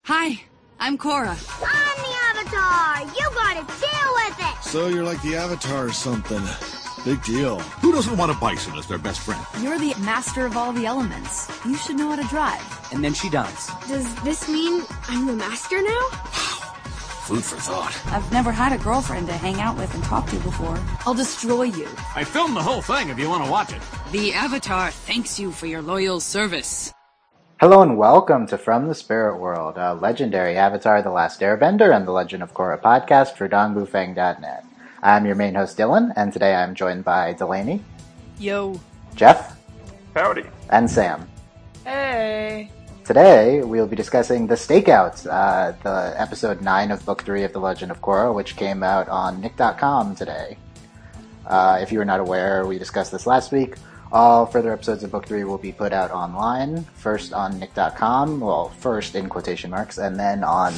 Hi, I'm Korra. I'm the Avatar! You gotta deal with it! So you're like the Avatar or something. Big deal. Who doesn't want a bison as their best friend? You're the master of all the elements. You should know how to drive. And then she does. Does this mean I'm the master now? Food for thought. I've never had a girlfriend to hang out with and talk to before. I'll destroy you. I filmed the whole thing if you want to watch it. The Avatar thanks you for your loyal service. Hello and welcome to From the Spirit World, a legendary Avatar The Last Airbender and the Legend of Korra podcast for dongbufang.net. I'm your main host, Dylan, and today I'm joined by Delaney. Yo. Jeff. Howdy. And Sam. Hey. Today, we'll be discussing The Stakeout, the episode 9 of Book 3 of The Legend of Korra, which came out on Nick.com today. If you are not aware, we discussed this last week. All further episodes of Book 3 will be put out online, first on Nick.com, well, first in quotation marks, and then on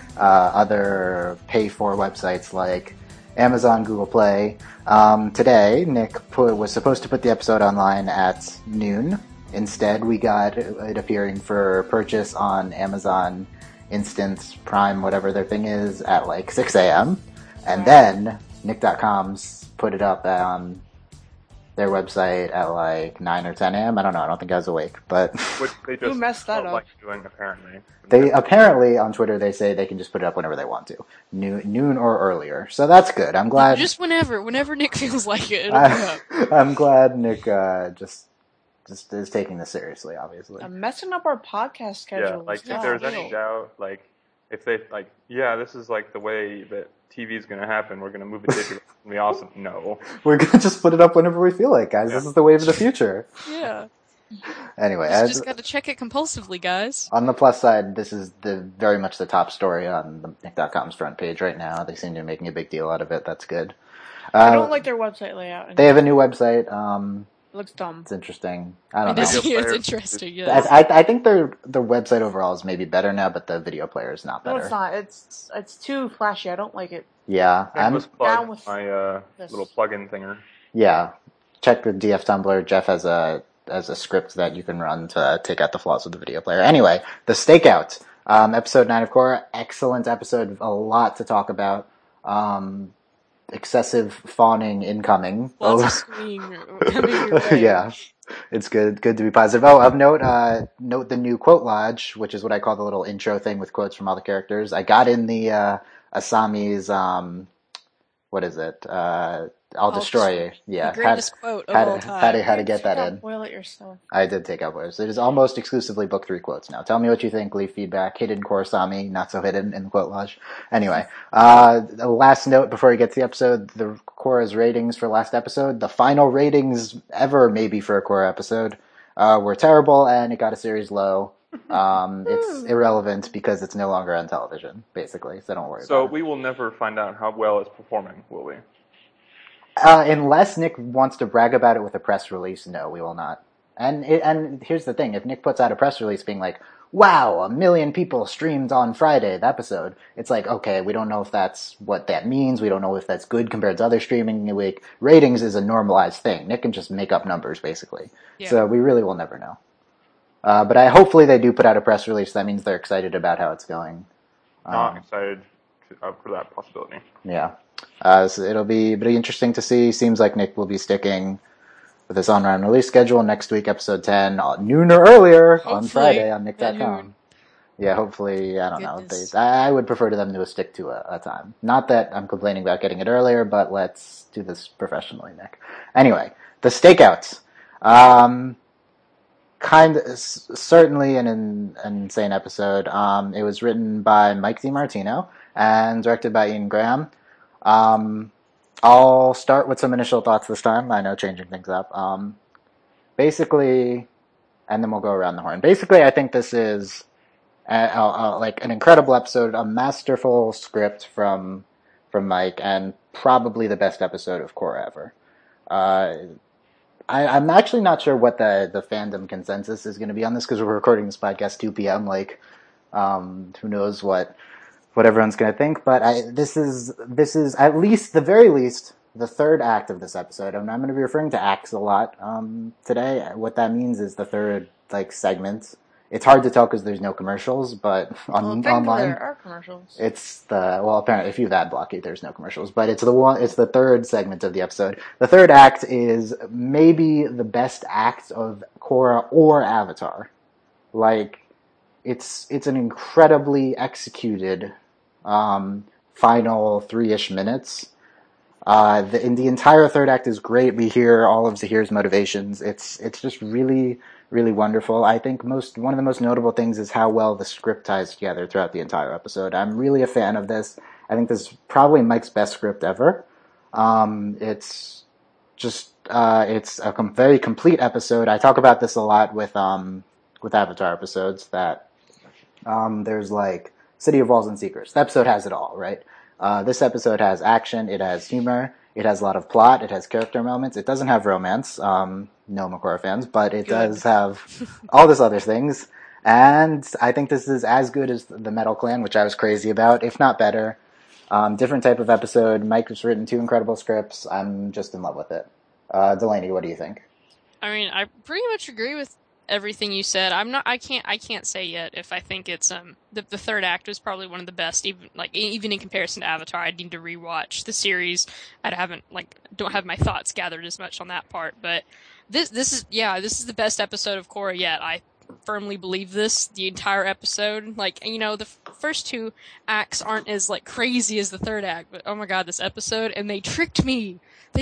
other pay-for websites like Amazon, Google Play. Today, Nick was supposed to put the episode online at noon. Instead, we got it appearing for purchase on Amazon Instant Prime, whatever their thing is, at like 6 a.m. And then Nick.com's put it up on their website at like 9 or 10 a.m. I don't know. I don't think I was awake, but Which they just Who messed that up? like doing, apparently. they apparently on Twitter they say they can just put it up whenever they want to, noon or earlier. So that's good. I'm glad. Just whenever Nick feels like it. It'll be up. I'm glad Nick just is taking this seriously. Obviously, I'm messing up our podcast schedule. Yeah, like if there's any doubt, like if they like, yeah, this is like the way that TV is going to happen. We're going to move it digital. It's going to be awesome. No, we're gonna just put it up whenever we feel like, guys. Yeah. This is the wave of the future. Yeah. Anyway, Just got to check it compulsively, guys. on the plus side, this is very much the top story on the Nick.com's front page right now. They seem to be making a big deal out of it. That's good. I don't like their website layout. They have a new website. It looks dumb. It's interesting. I don't It know. is, Video it's player. interesting, yes. I think their website overall is maybe better now, but the video player is not No, better. it's not. It's too flashy. I don't like it. Yeah, Shameless down plug with my this. little plugin thinger. yeah. Check the DF Tumblr. Jeff has a script that you can run to take out the flaws of the video player. Anyway, The Stakeout, episode 9 of Korra, excellent episode, a lot to talk about. Excessive fawning incoming. Lots of screaming coming your way. Yeah, it's good to be positive. Oh, of note, note the new quote lodge, which is what I call the little intro thing with quotes from all the characters. I got in the Asami's, what is it? I'll destroy you. Yeah, The greatest quote of all time. how to get that in. Boil it yourself. I did take out words. It is almost exclusively Book 3 quotes now. Tell me what you think. Leave feedback. Hidden Korrasami, not so hidden in the quote lodge. Anyway, the last note before we get to the episode, the Korra's ratings for last episode, the final ratings ever maybe for a Korra episode, were terrible, and it got a series low. It's irrelevant because it's no longer on television, basically, so don't worry So about it. we will never find out how well it's performing, will we? Unless Nick wants to brag about it with a press release, no, we will not. And here's the thing, if Nick puts out a press release being like, wow, 1 million people streamed on Friday, the episode, it's like, okay, we don't know if that's what that means, we don't know if that's good compared to other streaming. Like, ratings is a normalized thing. Nick can just make up numbers, basically. Yeah. So we really will never know. But hopefully they do put out a press release, that means they're excited about how it's going. Not excited for that possibility. Yeah. So it'll be pretty interesting to see. Seems like Nick will be sticking with his on-round release schedule. Next week, episode 10, noon or earlier on Hopefully, Friday on at Nick.com. noon. Yeah, hopefully, I don't Goodness. know. I would prefer to them to stick to a time. Not that I'm complaining about getting it earlier, but let's do this professionally, Nick. Anyway, The Stakeout. Certainly an insane episode. It was written by Mike DiMartino and directed by Ian Graham. I'll start with some initial thoughts this time. I know, changing things up. Basically, and then we'll go around the horn. Basically, I think this is like an incredible episode, a masterful script from Mike, and probably the best episode of Korra ever. I'm actually not sure what the fandom consensus is going to be on this because we're recording this podcast 2 p.m. Like, who knows what everyone's going to think. But this is at least, the very least, the third act of this episode. And I'm going to be referring to acts a lot today. What that means is the third segment It's hard to tell because there's no commercials, but online there are commercials. Apparently if you've ad blocked it, there's no commercials, but it's the third segment of the episode. The third act is maybe the best act of Korra or Avatar. Like, it's an incredibly executed final 3-ish minutes. In the entire third act is great. We hear all of Zahir's motivations. It's just really, really wonderful. I think one of the most notable things is how well the script ties together throughout the entire episode. I'm really a fan of this. I think this is probably Mike's best script ever. It's a very complete episode. I talk about this a lot with Avatar episodes, that there's like City of Walls and Secrets. The episode has it all, right? This episode has action, it has humor, it has a lot of plot, it has character moments. It doesn't have romance, no Makora fans, but it does have all these other things. And I think this is as good as the Metal Clan, which I was crazy about, if not better. Different type of episode. Mike has written 2 incredible scripts. I'm just in love with it. Delaney, what do you think? I mean, I pretty much agree with everything you said. I can't say yet if I think it's the third act was probably one of the best, even in comparison to Avatar. I'd need to rewatch the series. Don't have my thoughts gathered as much on that part, but this is the best episode of Korra yet. I firmly believe this. The entire episode, the first 2 acts aren't as crazy as the third act, but oh my god, this episode, and they tricked me.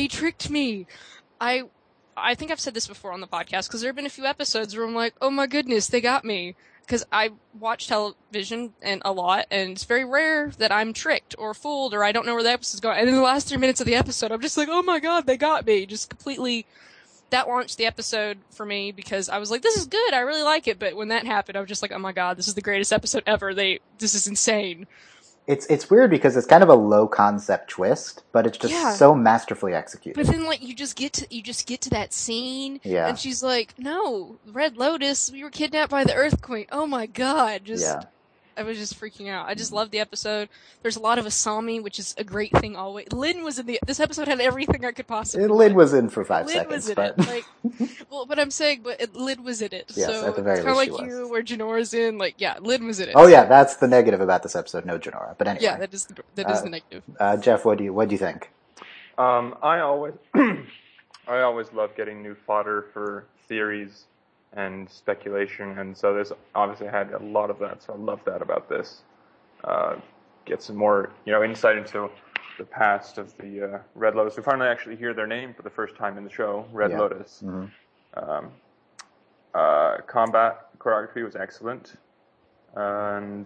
I think I've said this before on the podcast, because there have been a few episodes where I'm like, oh my goodness, they got me. Because I watch television a lot, and it's very rare that I'm tricked or fooled or I don't know where the episode's going. And in the last 3 minutes of the episode, I'm just like, oh my god, they got me. Just completely, that launched the episode for me, because I was like, this is good, I really like it. But when that happened, I was just like, oh my god, this is the greatest episode ever. This is insane. It's weird because it's kind of a low concept twist, but it's just so masterfully executed. But then you just get to that scene, yeah. And she's like, "No, Red Lotus, we were kidnapped by the Earth Queen." Oh my god! I was just freaking out. I just loved the episode. There's a lot of Asami, which is a great thing always. Lin was in this episode had everything I could possibly. Lin was in for 5 Lin seconds, was in but it. But I'm saying, Lin was in it. Yes, so at the very it's kind of like least you, where Janora's in. Lin was in it. Oh yeah, that's the negative about this episode. No Janora, but anyway. Yeah, that is the negative. Jeff, what do you think? I always love getting new fodder for theories and speculation, and so this obviously had a lot of that. So I love that about this. Get some more, insight into the past of the Red Lotus. We finally actually hear their name for the first time in the show, Red Lotus. Mm-hmm. Combat choreography was excellent, and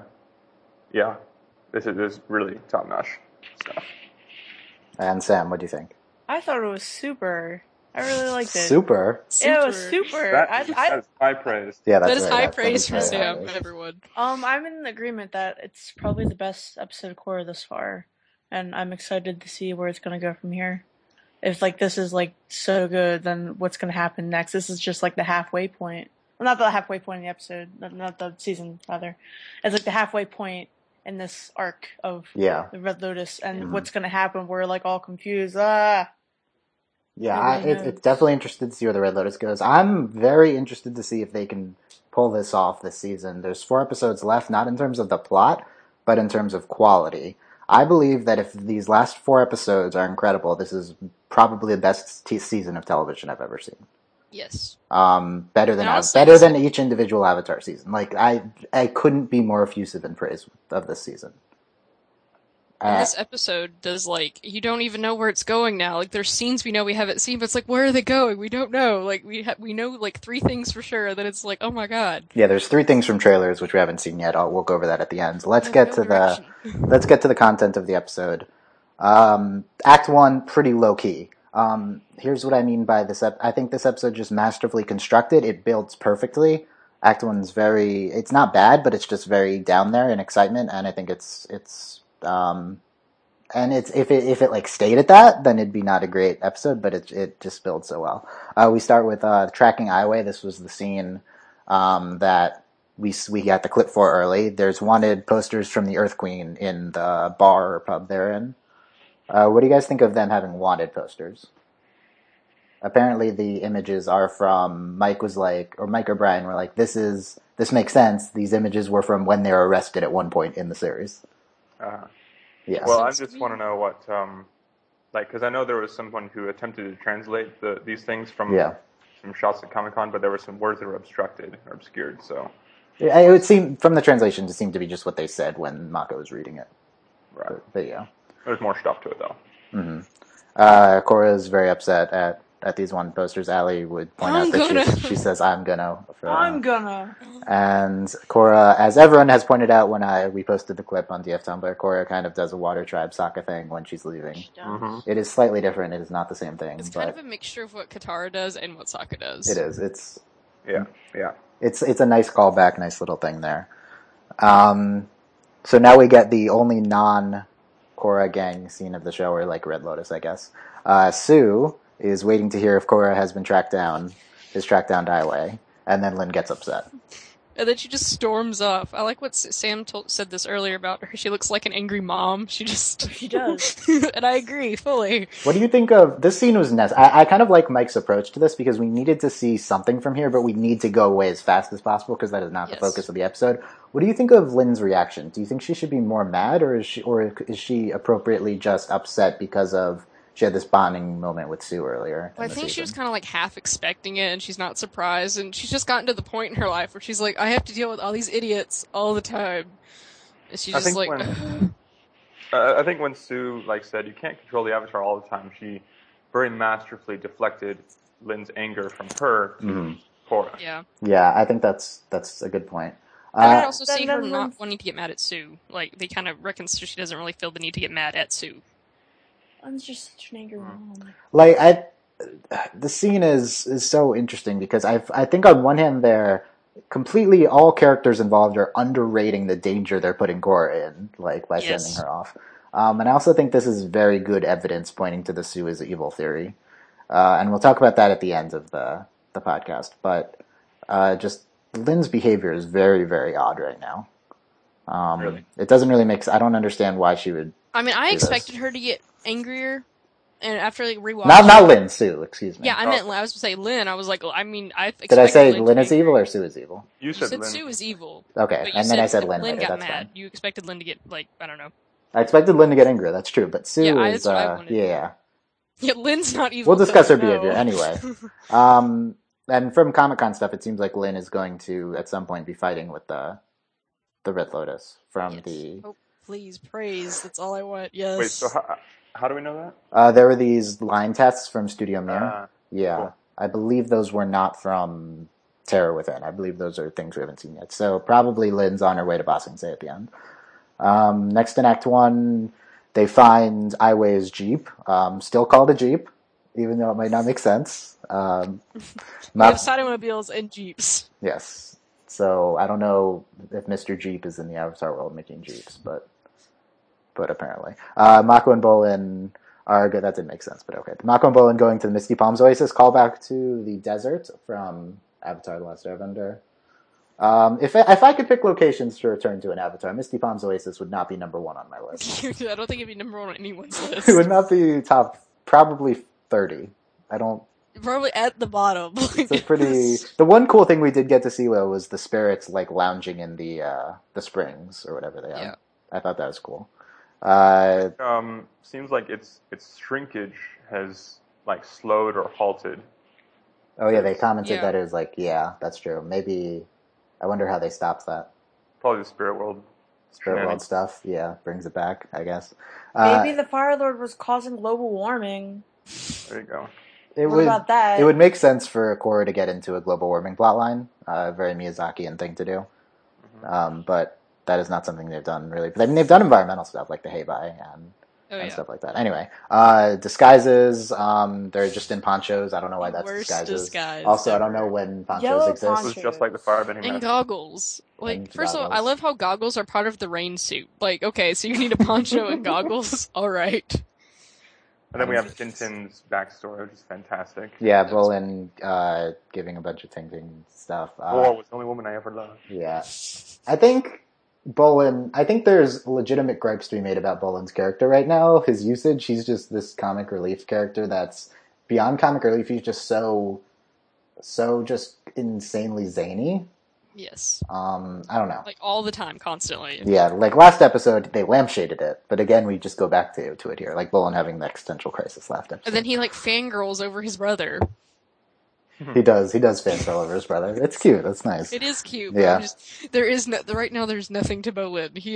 this is really top-notch stuff. And Sam, what do you think? I thought it was super. I really liked it. Super? Yeah, it was super. That's high praise. Yeah, that is high praise for Sam, everyone. I'm in agreement that it's probably the best episode of Korra thus far, and I'm excited to see where it's going to go from here. If this is so good, then what's going to happen next? This is just the halfway point. Well, not the halfway point in the episode, not the season, rather. It's the halfway point in this arc of the Red Lotus, and what's going to happen. We're all confused. Yeah, it's definitely interested to see where the Red Lotus goes. I'm very interested to see if they can pull this off this season. There's 4 episodes left, not in terms of the plot, but in terms of quality. I believe that if these last 4 episodes are incredible, this is probably the best season of television I've ever seen. Yes. Better than each individual Avatar season. I couldn't be more effusive in praise of this season. And this episode does you don't even know where it's going now. There's scenes we know we haven't seen, but it's where are they going? We don't know. We know 3 things for sure. Then it's oh my god. Yeah, there's 3 things from trailers which we haven't seen yet. We'll go over that at the end. Let's get to the content of the episode. Act 1, pretty low key. Here's what I mean by this. I think this episode just masterfully constructed. It builds perfectly. Act 1's it's not bad, but it's just very down there in excitement, and I think it's if it stayed at that, then it'd be not a great episode, but it just builds so well. We start with tracking Aiwei. This was the scene that we got the clip for early. There's wanted posters from the Earth Queen in the bar or pub they're in. What do you guys think of them having wanted posters? apparently the images are from Mike or Brian were like, this makes sense. These images were from when they were arrested at one point in the series. Yes. Well, I just want to know what, because I know there was someone who attempted to translate these things from shots at Comic-Con, but there were some words that were obstructed or obscured, so. Yeah, it would seem, from the translation, to seem to be just what they said when Mako was reading it. Right. But yeah. There's more stuff to it, though. Mm-hmm. Korra is very upset at these one posters. Allie would point out that she says, I'm gonna. I'm gonna. And Korra, as everyone has pointed out when we posted the clip on DF Tumblr, Korra kind of does a Water Tribe Sokka thing when she's leaving. Mm-hmm. It is slightly different. It is not the same thing. It's kind of a mixture of what Katara does and what Sokka does. It is. It's a nice callback, nice little thing there. So now we get the only non-Korra gang scene of the show, or like Red Lotus, I guess. Sue is waiting to hear if Korra has tracked down Daiwei, and then Lin gets upset. And then she just storms off. I like what Sam said this earlier about her. She looks like an angry mom. She does. And I agree, fully. What do you think of, this scene was necessary. I kind of like Mike's approach to this, because we needed to see something from here, but we need to go away as fast as possible, because that is not the focus of the episode. What do you think of Lin's reaction? Do you think she should be more mad, or is she appropriately just upset because of she had this bonding moment with Sue earlier? Well, I think she was kind of like half expecting it, and she's not surprised, and she's just gotten to the point in her life where she's like, I have to deal with all these idiots all the time. And she's just like... I think when Sue said, you can't control the Avatar all the time, she very masterfully deflected Lin's anger from her to Korra. Yeah, I think that's a good point. And I also see her not wanting to get mad at Sue. Like, they kind of reckon she doesn't really feel the need to get mad at Sue. I'm just such an angry mom. The scene is so interesting, because I think on one hand they're completely, all characters involved are underrating the danger they're putting Korra in, by sending her off. And I also think this is very good evidence pointing to the Sue is evil theory. And we'll talk about that at the end of the podcast. But just Lin's behavior is very, very odd right now. Really? It doesn't really make sense. I don't understand why she would. I mean, I expected her to get angrier, and after rewatching... Not Lin, Sue, excuse me. Yeah, I was going to say Lin. I was like, I expected Did I say Lin is evil or Sue is evil? You said Lin. Sue is evil. Okay, and then I said Lin. Lin later. got That's mad. fine. You expected Lin to get, I don't know. I expected Lin to get angry, that's true, but Sue is... that's what I wanted. Yeah. Yeah, Lin's not evil. We'll discuss her behavior anyway. And from Comic-Con stuff, it seems like Lin is going to, at some point, be fighting with the Red Lotus from the... Oh, please, praise. That's all I want. Yes. Wait, so how do we know that? There were these line tests from Studio Mir. Yeah. Cool. I believe those were not from Terror Within. I believe those are things we haven't seen yet. So probably Lin's on her way to Ba Sing Se at the end. Next in Act 1, they find Ai Wei's Jeep, still called a Jeep, even though it might not make sense. We have Cytomobiles and Jeeps. Yes. So I don't know if Mr. Jeep is in the Avatar world making Jeeps, but apparently. Mako and Bolin are good. That didn't make sense, but okay. Mako and Bolin going to the Misty Palms Oasis, call back to the desert from Avatar The Last Airbender. If I could pick locations to return to in Avatar, Misty Palms Oasis would not be number one on my list. I don't think it'd be number one on anyone's list. It would not be top, probably 30. I don't... Probably at the bottom. It's a pretty... The one cool thing we did get to see, though, was the spirits, lounging in the springs, or whatever they are. Yeah. I thought that was cool. Seems like its shrinkage has, slowed or halted. Oh, yeah, they commented that it was yeah, that's true. Maybe... I wonder how they stopped that. Probably the Spirit World. Spirit World stuff, yeah, brings it back, I guess. Maybe the Fire Lord was causing global warming. There you go. What about that? It would make sense for Korra to get into a global warming plotline. Very Miyazakian thing to do. Mm-hmm. But that is not something they've done, really. I mean, they've done environmental stuff, like the Heibai and stuff like that. Anyway, disguises, they're just in ponchos. I don't know why that's disguises. Also, I don't know when ponchos exist. It was just like the firebending. And goggles. First of all, I love how goggles are part of the rain suit. Okay, so you need a poncho and goggles? Alright. And then we have Tintin's backstory, which is fantastic. Yeah, Bolin giving a bunch of Tintin stuff. Was the only woman I ever loved. Yeah. I think there's legitimate gripes to be made about Bolin's character right now. His usage, he's just this comic relief character that's beyond comic relief, he's just so just insanely zany. Yes. I don't know. Like all the time, constantly. Yeah, like last episode, they lampshaded it, but again, we just go back to it here, like Bolin having the existential crisis last episode. And then he like fangirls over his brother. He does fangirl over his brother. It's cute. It's nice. It is cute. Yeah. There is right now. There's nothing to Bolin. He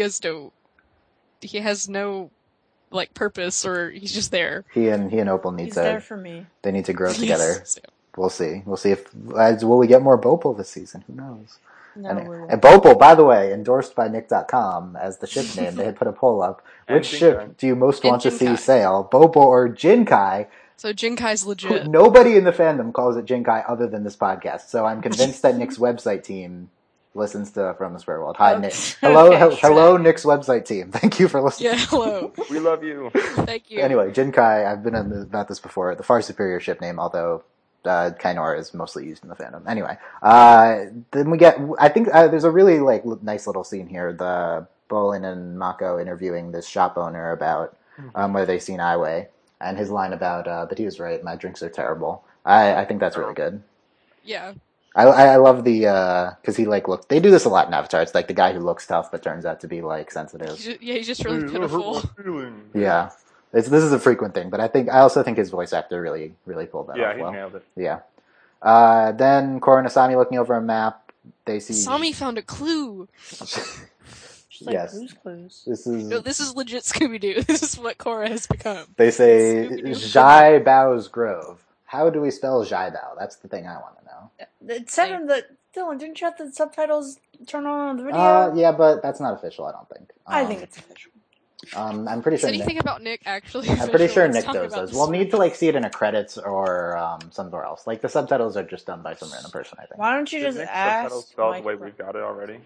has no like purpose, or he's just there. He and Opal need He's to. there for me. They need to grow together. Yes. We'll see. We'll see if will we get more Bopal this season. Who knows? No, we won't. And Bopal, by the way, endorsed by Nick.com as the ship name. They had put a poll up. Which ship do you most want to see sail, Bopal or Jinkai? So Jinkai's legit. Nobody in the fandom calls it Jinkai other than this podcast. So I'm convinced that Nick's website team listens to From the Square World. Hi, Nick. Hello, Nick's website team. Thank you for listening. Yeah, hello. We love you. Thank you. Anyway, Jinkai, I've been about this before. The far superior ship name, although Kainor is mostly used in the fandom. Anyway, then we get. I think there's a really nice little scene here. The Bolin and Mako interviewing this shop owner about whether they've seen Aiwei, and his line about but he was right. My drinks are terrible. I think that's really good. Yeah. I love the because he look. They do this a lot in Avatar. It's like the guy who looks tough but turns out to be sensitive. He's just really pitiful. Yeah. This is a frequent thing, but I also think his voice actor really pulled that off well. Yeah, he nailed it. Yeah. Then Korra and Asami looking over a map. They see Asami found a clue. She's like, clues. This is legit Scooby-Doo. This is what Korra has become. They say Zhai Bao's Grove. How do we spell Zhai Bao? That's the thing I want to know. It said in the Dylan. Didn't you have the subtitles turned on the video? Yeah, but that's not official. I don't think. I think it's official. I'm pretty sure. Is anything about Nick actually? I'm pretty sure Nick does those. We'll need to see it in a credits or somewhere else. The subtitles are just done by some random person. I think. Why don't you just ask? Subtitles spelled the way we've got it already.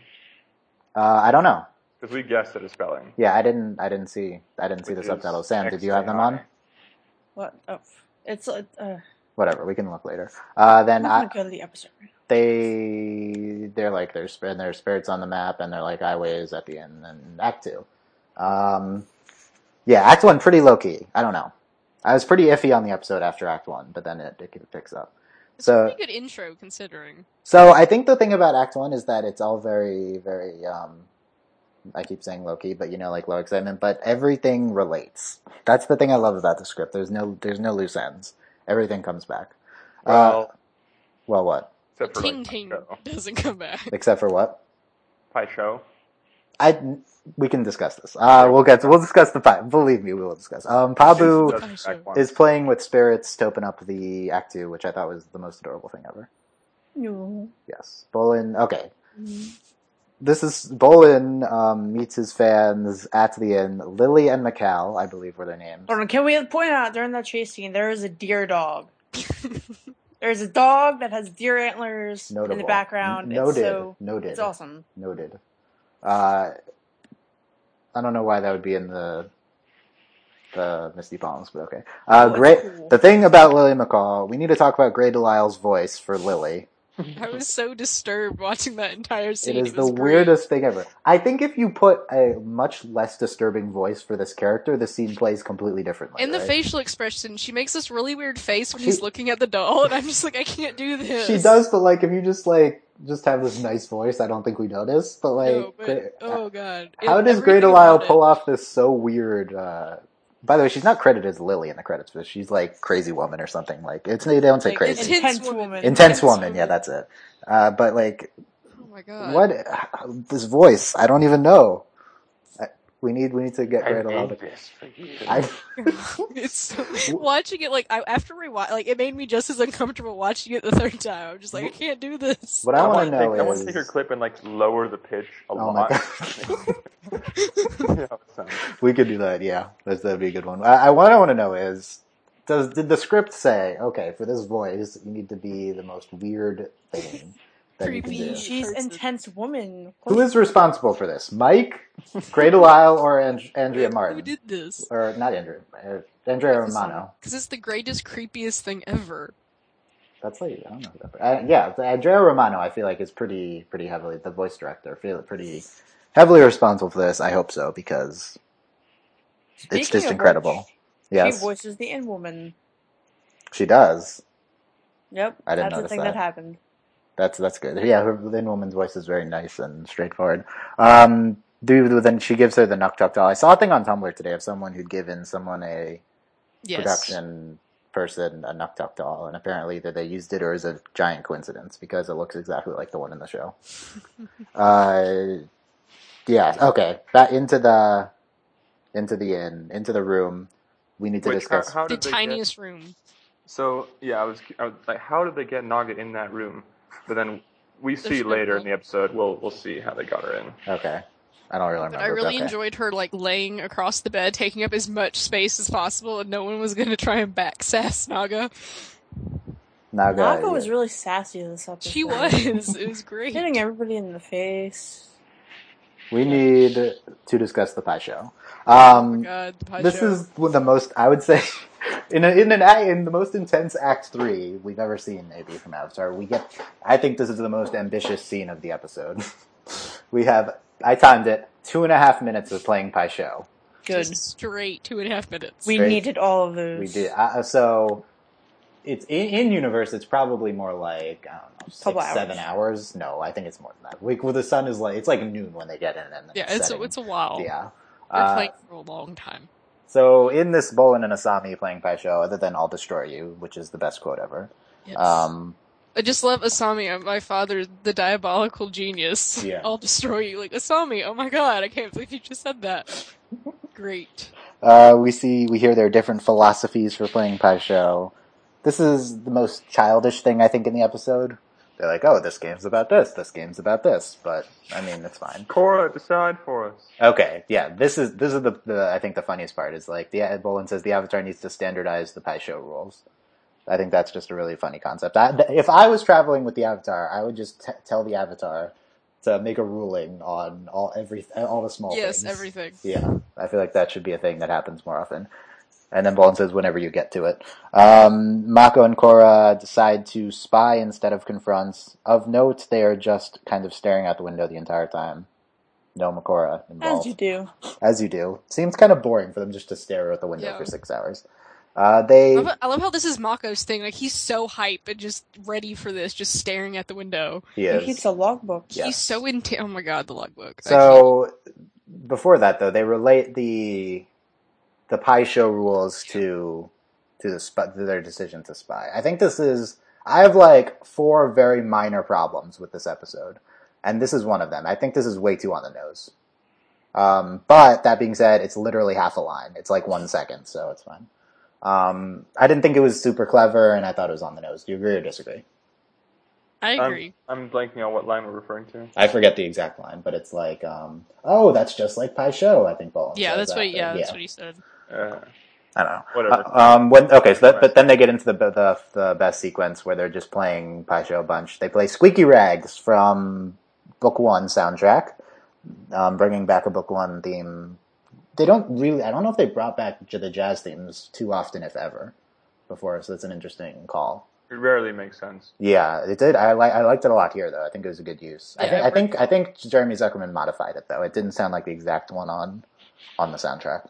I don't know. Because we guessed at a spelling. Yeah, I didn't see the subtitles. Sam, did you have them on? What? Oh, it's whatever. We can look later. Then I'm gonna go to the episode. They're like there's spirits on the map, and they're like Aiwei is at the end and Act 2. Yeah, Act 1 pretty low key. I don't know. I was pretty iffy on the episode after Act 1, but then it picks up. It's a pretty good intro considering. So I think the thing about Act 1 is that it's all very, very I keep saying low key, but low excitement, but everything relates. That's the thing I love about the script. There's no loose ends. Everything comes back. Well, what? Except for Ting Ting doesn't come back. Except for what? Pai Sho. We can discuss this. We'll discuss the pie. Believe me, we will discuss. Pabu is playing with spirits to open up the Act 2, which I thought was the most adorable thing ever. No. Yes. Bolin, okay. This is Bolin meets his fans at the inn. Lily and Mikal, I believe, were their names. Hold on, can we point out during that chase scene there is a deer dog? There's a dog that has deer antlers in the background. Noted. It's awesome. Noted. I don't know why that would be in the Misty Palms, but okay. Cool. The thing about Lily McCall, we need to talk about Grey Delisle's voice for Lily. I was so disturbed watching that entire scene. It is the weirdest thing ever. I think if you put a much less disturbing voice for this character, the scene plays completely differently. And the facial expression, she makes this really weird face when he's looking at the doll, and I'm just like, I can't do this. She does, but if you just have this nice voice, I don't think we notice. But oh god, how does Grey Delisle pull off this so weird? By the way, she's not credited as Lily in the credits, but she's Crazy Woman or something. They don't say crazy. Intense woman. Yeah, that's it. But oh my god, what this voice? I don't even know. We need to get Grey Delisle. It's watching it after rewatch, it made me just as uncomfortable watching it the third time. I'm just I can't do this. What I want to know is I want to take her clip and lower the pitch a lot. We could do that. Yeah, that'd be a good one. What I want to know is, did the script say, okay, for this voice you need to be the most weird thing? Creepy. She's intense woman. Who is responsible for this? Mike, Grey Delisle, or Andrea Martin? Who did this? Or not Andrea? Andrea Romano. Because it's the greatest, creepiest thing ever. That's I don't know who that. Yeah, Andrea Romano. I feel is pretty heavily the voice director. I feel pretty heavily responsible for this. I hope so because it's just incredible. Yes. She voices the Inn woman. She does. Yep, I didn't that's the notice thing that. that happened. That's good. Yeah, her Lin Woman's voice is very nice and straightforward. Then she gives her the Nuk Tuk doll. I saw a thing on Tumblr today of someone who'd given someone a production person a Nuk Tuk doll, and apparently either they used it or is a giant coincidence because it looks exactly like the one in the show. Yeah. Okay. Back into the inn, into the room. We need to discuss How The did they tiniest room. So yeah, I was like, how did they get Naga in that room? But then we see There's later no- in the episode. We'll see how they got her in. Okay. I don't really remember. But I really okay. enjoyed her like laying across the bed, taking up as much space as possible, and no one was gonna try and backsass Naga. Naga was really sassy this episode. She was. It was great. Hitting everybody in the face. We need to discuss the Pie Show. Oh my god, the Pie This Show. is one of the most, I would say, in the most intense Act 3 we've ever seen, maybe, from Avatar. I think this is the most ambitious scene of the episode. I timed it, 2.5 minutes of playing Pie Show. Good. Just straight 2.5 minutes. We needed all of those. We did. So, it's in universe, it's probably more like, I don't know, 6-7 hours. No, I think it's more than that. Well, the sun is it's like noon when they get in. And Yeah, it's a while. Yeah. They're playing for a long time. So in this Bolin and Asami playing Pie Show, other than "I'll destroy you," which is the best quote ever. Yes. I just love Asami, my father, the diabolical genius. Yeah. I'll destroy you. Like, Asami, oh my god, I can't believe you just said that. Great. We hear their different philosophies for playing Pie Show. This is the most childish thing I think in the episode. They're like, oh, this game's about this game's about this, but I mean, it's fine. Korra, decide for us. Okay, yeah, this is the I think the funniest part is like Bolin says the Avatar needs to standardize the Pie Show rules. I think that's just a really funny concept. If I was traveling with the Avatar, I would just tell the Avatar to make a ruling on all the small things. Yes, everything. Yeah, I feel like that should be a thing that happens more often. And then Bolin says, whenever you get to it. Mako and Korra decide to spy instead of confront. Of note, they are just kind of staring out the window the entire time. No Makora involved. As you do. As you do. Seems kind of boring for them just to stare out the window for 6 hours. I love how this is Mako's thing. Like, he's so hype and just ready for this, just staring at the window. He keeps a logbook. Yes. He's so oh my god, the logbook. So, before that though, they relate the Pie Show rules to their decision to spy. I think I have like 4 very minor problems with this episode. And this is one of them. I think this is way too on the nose. But that being said, it's literally half a line. It's like 1 second, so it's fine. I didn't think it was super clever, and I thought it was on the nose. Do you agree or disagree? I agree. I'm blanking on what line we're referring to. I forget the exact line, but it's like, oh, that's just like Pie Show, I think Bolin Yeah, says that's what he said. I don't know. Whatever. But then they get into the best sequence where they're just playing Pie Show a bunch. They play Squeaky Rags from Book 1 soundtrack, bringing back a Book 1 theme. They don't really, I don't know if they brought back the jazz themes too often, if ever, before, so that's an interesting call. It rarely makes sense. Yeah, it did. I liked it a lot here, though. I think it was a good use. Yeah, I think Jeremy Zuckerman modified it, though. It didn't sound like the exact one on the soundtrack.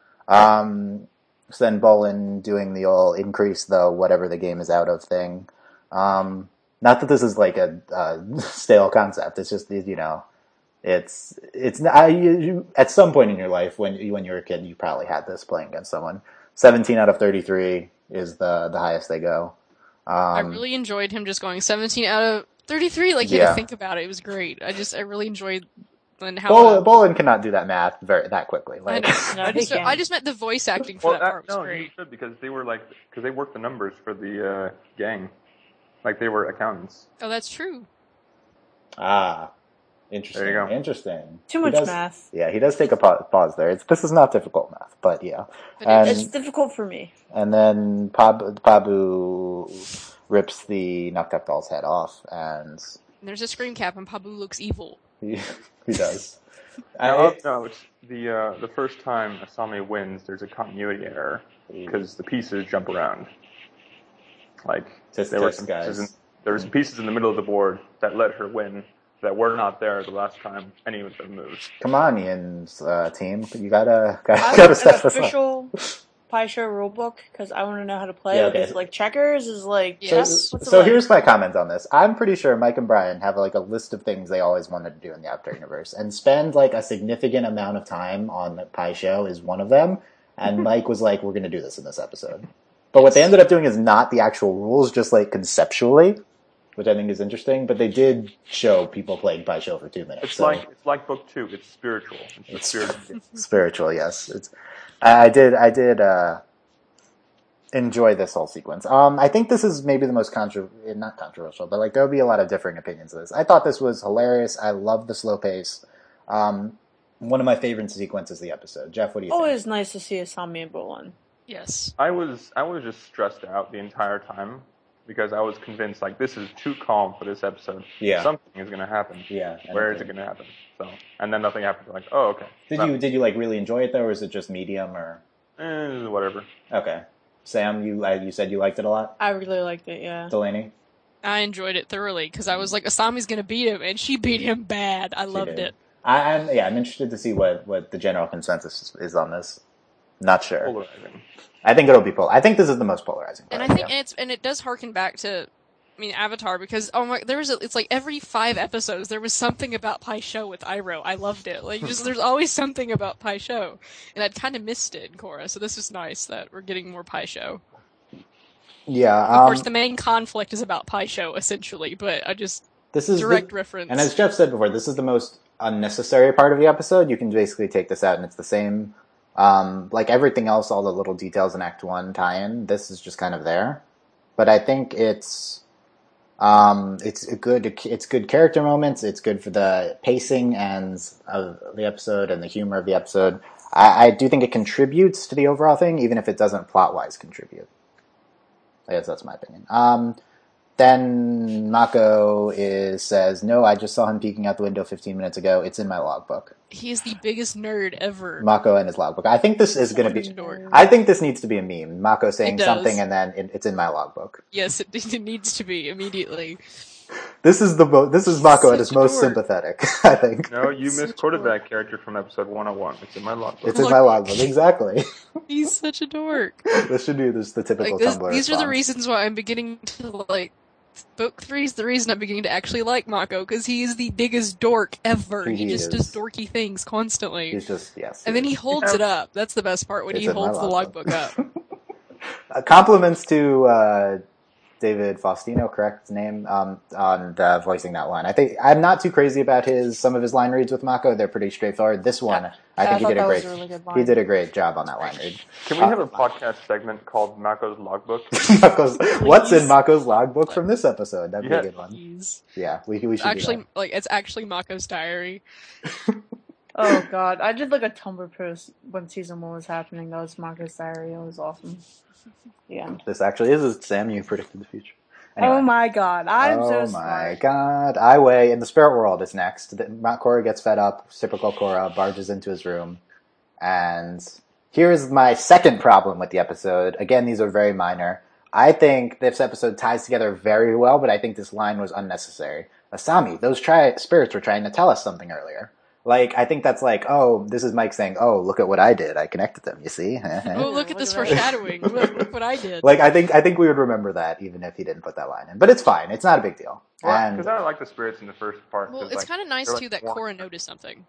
So then Bolin doing the old increase the whatever the game is out of thing. Not that this is like a stale concept. It's just, it's at some point in your life when you were a kid, you probably had this playing against someone. 17 out of 33 is the highest they go. I really enjoyed him just going 17 out of 33. Like, he had to think about it. It was great. I really enjoyed how Bolin cannot do that math that quickly. Like, I just meant the voice acting for that part was great. He should, because they worked the numbers for the gang, like they were accountants. Oh, that's true. Interesting. There you go. Interesting. Too much math. Yeah, he does take a pause there. This is not difficult math, but yeah. It's difficult for me. And then Pabu rips the Nuk Tuk doll's head off, and there's a screen cap, and Pabu looks evil. He does. No, it's the first time Asami wins, there's a continuity error because the pieces jump around. Like there were some pieces in the middle of the board that let her win that were not there the last time any of them moved. Come on, Ian's team, you gotta step this up. Pi Show rulebook? Because I want to know how to play Yeah, it. okay. Is it like checkers? Is it like Yes. what's it So like? here's my comment on this. I'm pretty sure Mike and Brian have like a list of things they always wanted to do in the Avatar universe, and spend like a significant amount of time on the Pi Show is one of them. And Mike was like, "We're going to do this in this episode." But what they ended up doing is not the actual rules, just like conceptually, which I think is interesting. But they did show people playing Pi Show for 2 minutes. It's so like book 2. It's spiritual. It's spiritual. spiritual, yes. I did enjoy this whole sequence. I think this is maybe the most not controversial, but like there'll be a lot of differing opinions of this. I thought this was hilarious. I love the slow pace. One of my favorite sequences of the episode. Jeff, what do you think? Always nice to see Asami and Bolin. Yes. I was just stressed out the entire time because I was convinced like this is too calm for this episode. Yeah. Something is going to happen. Yeah. Where is it going to happen? So, and then nothing happened. Like, oh, okay. Did you like really enjoy it though, or is it just medium or? Whatever. Okay. Sam, you said you liked it a lot. I really liked it. Yeah. Delaney. I enjoyed it thoroughly because I was like, Asami's gonna beat him, and she beat him bad. I loved it. I'm interested to see what the general consensus is on this. Not sure. Polarizing. I think it'll be I think this is the most polarizing part. And I think it does harken back to, I mean, Avatar, because it's like every 5 episodes there was something about Pai Sho with Iroh. I loved it. Like there's always something about Pai Sho, and I'd kind of missed it in Korra. So this is nice that we're getting more Pai Sho. Yeah. Of course, the main conflict is about Pai Sho essentially, but this is direct reference. And as Jeff said before, this is the most unnecessary part of the episode. You can basically take this out, and it's the same. Like everything else, all the little details in Act 1 tie-in, this is just kind of there. But I think it's good character moments. It's good for the pacing of the episode and the humor of the episode. I do think it contributes to the overall thing, even if it doesn't plot-wise contribute. I guess that's my opinion. Then Mako says, "No, I just saw him peeking out the window 15 minutes ago. It's in my logbook." He is the biggest nerd ever. Mako and his logbook. I think this is going to be... I think this needs to be a meme. Mako saying something and then it's in my logbook. Yes, it needs to be immediately. This is Mako at his most sympathetic, I think. No, you misquoted that character from episode 101. It's in my logbook. It's in my logbook, exactly. He's such a dork. This should be the typical Tumblr These are the response. reasons why I'm beginning to like... Book 3 is the reason I'm beginning to actually like Mako, because he is the biggest dork ever. He just does dorky things constantly. He's just, yes. And then he holds it up. That's the best part, when he holds the logbook up. Compliments to David Faustino, correct his name, on voicing that line. I think I'm not too crazy about some of his line reads with Mako. They're pretty straightforward. This one, I think he did a great job on that line read. Can we have a podcast segment called Mako's Logbook? What's in Mako's logbook from this episode? That'd be a good one. Please. Yeah, we should actually, do that. it's actually Mako's diary. Oh god, I did like a Tumblr post when season 1 was happening. That was Mako's diary. It was awesome. Yeah. This actually is Sam. You predicted the future. Anyway. Oh my god, I'm so smart. Oh my god. Aiwei in the spirit world is next. Korra gets fed up. Typical Korra barges into his room. And here's my second problem with the episode. Again, these are very minor. I think this episode ties together very well, but I think this line was unnecessary. Asami, those spirits were trying to tell us something earlier. Like, I think that's like, oh, this is Mike saying, oh, look at what I did. I connected them, you see? Oh, look at this foreshadowing. Look what I did. Like, I think we would remember that, even if he didn't put that line in. But it's fine. It's not a big deal. Because I like the spirits in the first part. Well, it's kind of nice, too, that Korra noticed something.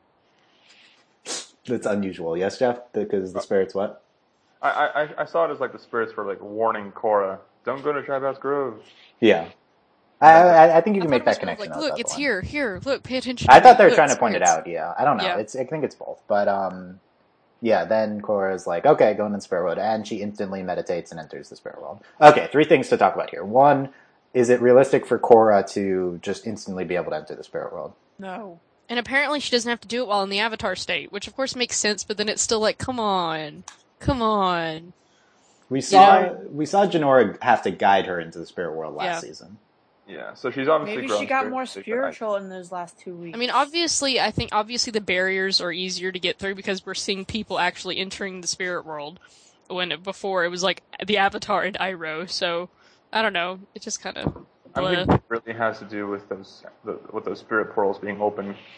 That's unusual. Yes, Jeff? Because the spirits what? I saw it as like the spirits were like warning Korra, don't go to Tribe House Grove. Yeah. I think you can make that connection. Like, look, it's here. Look, pay attention. I thought they were trying to point it out. Yeah, I don't know. Yeah. I think it's both. But yeah. Then Korra's like, okay, going in the spirit world, and she instantly meditates and enters the spirit world. Okay, 3 things to talk about here. 1, is it realistic for Korra to just instantly be able to enter the spirit world? No. And apparently she doesn't have to do it while in the Avatar state, which of course makes sense. But then it's still like, come on. We saw Jinora have to guide her into the spirit world last season. Yeah, so she's obviously maybe she got more spiritual in those last 2 weeks. I mean, obviously the barriers are easier to get through because we're seeing people actually entering the spirit world. Before it was like the Avatar and Iroh, so I don't know. It just kind of. I think it really has to do with those spirit portals being open.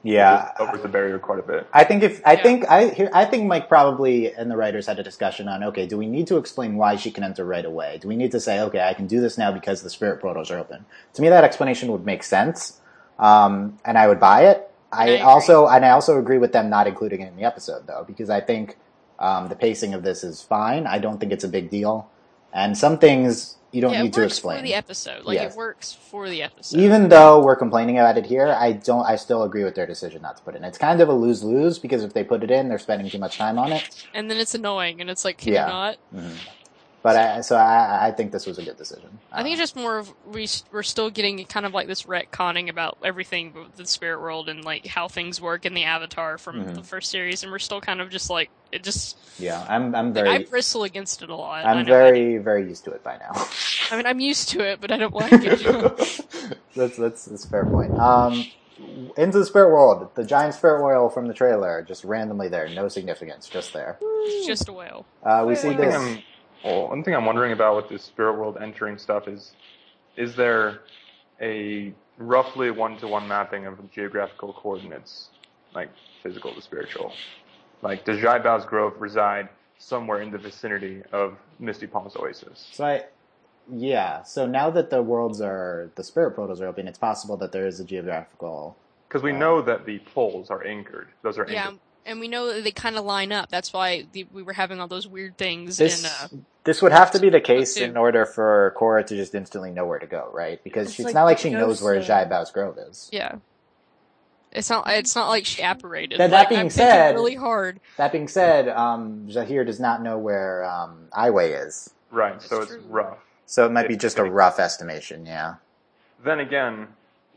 Yeah, It lowers the barrier quite a bit. I think Mike probably and the writers had a discussion on, okay, do we need to explain why she can enter right away? Do we need to say, okay, I can do this now because the spirit portals are open? To me, that explanation would make sense, and I would buy it. I also agree with them not including it in the episode though, because I think the pacing of this is fine. I don't think it's a big deal, and some things you don't need to explain. It works for the episode. Like, it works for the episode. Even though we're complaining about it here, I still agree with their decision not to put it in. It's kind of a lose-lose, because if they put it in, they're spending too much time on it. And then it's annoying, and it's like, can you not? Mm-hmm. But I think this was a good decision. I think it's just more of, we're still getting kind of like this retconning about everything with the spirit world and like how things work in the Avatar from the first series, and we're still kind of just like, it just... Yeah, I'm very... I bristle against it a lot. I'm very, very used to it by now. I mean, I'm used to it, but I don't like it. That's a fair point. Into the spirit world, the giant spirit whale from the trailer, just randomly there, no significance, just there. It's just a whale. We see this... One thing I'm wondering about with this spirit world entering stuff is there a roughly one-to-one mapping of geographical coordinates, like physical to spiritual? Like, does Jai Bao's Grove reside somewhere in the vicinity of Misty Palms Oasis? So now that the spirit portals are open, it's possible that there is a geographical... Because we know that the poles are anchored. Those are anchored. Yeah, and we know that they kind of line up. That's why we were having all those weird things This would have to be the case in order for Korra to just instantly know where to go, right? Because it's not like she knows where Jai Bao's Grove is. Yeah. It's not like she apparated. That being said, really hard. That being said, Zahir does not know where Ai Wei is. Right, so it's rough. So it might be just a rough estimation, yeah. Then again,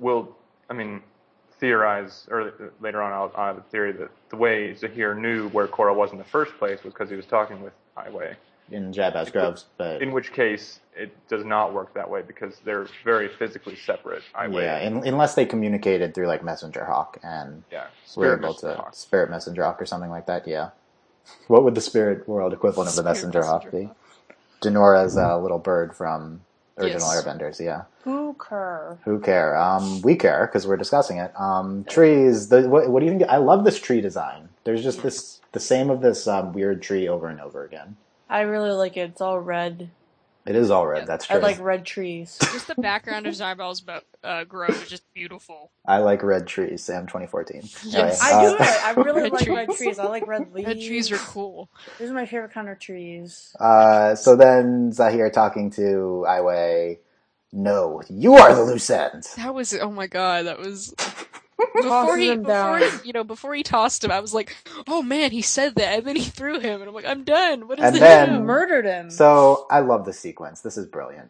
theorize, or later on I'll have a theory that the way Zahir knew where Korra was in the first place was because he was talking with Ai Wei. In Jai Bao's Groves, but... In which case, it does not work that way, because they're very physically separate. Unless they communicated through, like, Messenger Hawk, and were able to... Spirit Messenger Hawk or something like that, yeah. What would the spirit world equivalent of the Messenger Hawk be? Denora's little bird from Original Airbenders, yeah. Who care? We care, because we're discussing it. Trees, what do you think? I love this tree design. There's just the same of this weird tree over and over again. I really like it. It's all red. It is all red, that's true. I like red trees. Just the background of Jai Bao's Grove is just beautiful. I like red trees, Sam 2014. Yes. I do. I really like red trees. I like red leaves. Red trees are cool. These are my favorite kind of trees. So then Zahir talking to Ai Wei, no, you are the loose end. That was, oh my god, that was... Before he tossed him, I was like, "Oh man, he said that," and then he threw him, and I'm like, "I'm done." What is this? And then murdered him. So I love this sequence. This is brilliant.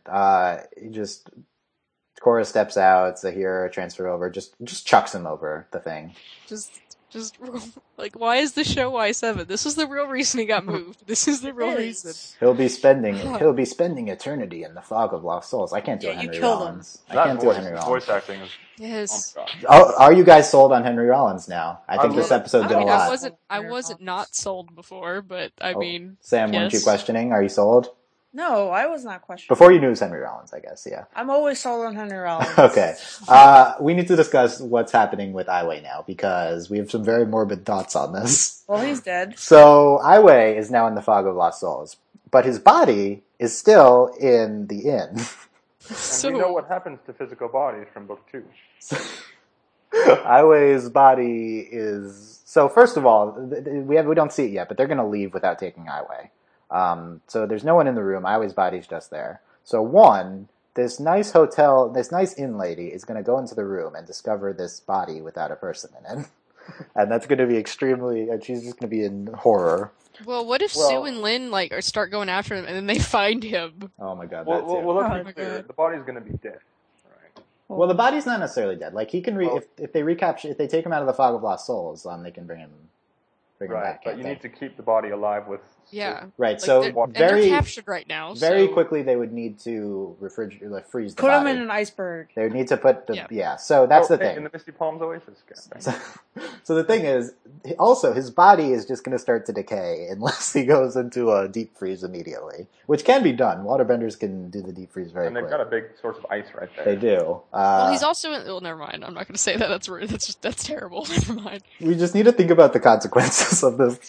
Korra steps out. Zahir transfer over. Just chucks him over the thing. Just like, why is the show Y7? This is the real reason he got moved. This is the real reason. He'll be spending eternity in the fog of lost souls. I can't do Henry Rollins. I can't do Henry Rollins. Voice acting is... Yes. Are you guys sold on Henry Rollins now? I think this episode did a lot. I wasn't not sold before, but I mean, Sam, weren't you questioning? Are you sold? No, I was not questioning. Before you knew it was Henry Rollins, I guess, yeah. I'm always sold on Henry Rollins. Okay. We need to discuss what's happening with Ai Wei now, because we have some very morbid thoughts on this. Well, he's dead. So, Ai Wei is now in the fog of lost souls, but his body is still in the inn. And we know what happens to physical bodies from book 2. Ai Wei's body is... So, first of all, we don't see it yet, but they're going to leave without taking Ai Wei. So there's no one in the room. Ai Wei's body's just there. So this nice inn lady is going to go into the room and discover this body without a person in it. And that's going to be she's just going to be in horror. Well, what if Sue and Lin start going after him and then they find him? Oh my god, let's be clear. The body's going to be dead. Right. Well, the body's not necessarily dead. Like, he can if they take him out of the fog of lost souls, they can bring him back. But you need to keep the body alive with... Yeah. Right, so they're captured right now. Very quickly they would need to freeze the body. Put him in an iceberg. They would need to put so that's the thing. In the Misty Palms Oasis. So the thing is, also, his body is just going to start to decay unless he goes into a deep freeze immediately, which can be done. Waterbenders can do the deep freeze very quick. And they've got a big source of ice right there. They do. Well, he's also in... Well, never mind. I'm not going to say that. That's rude. That's terrible. Never mind. We just need to think about the consequences of this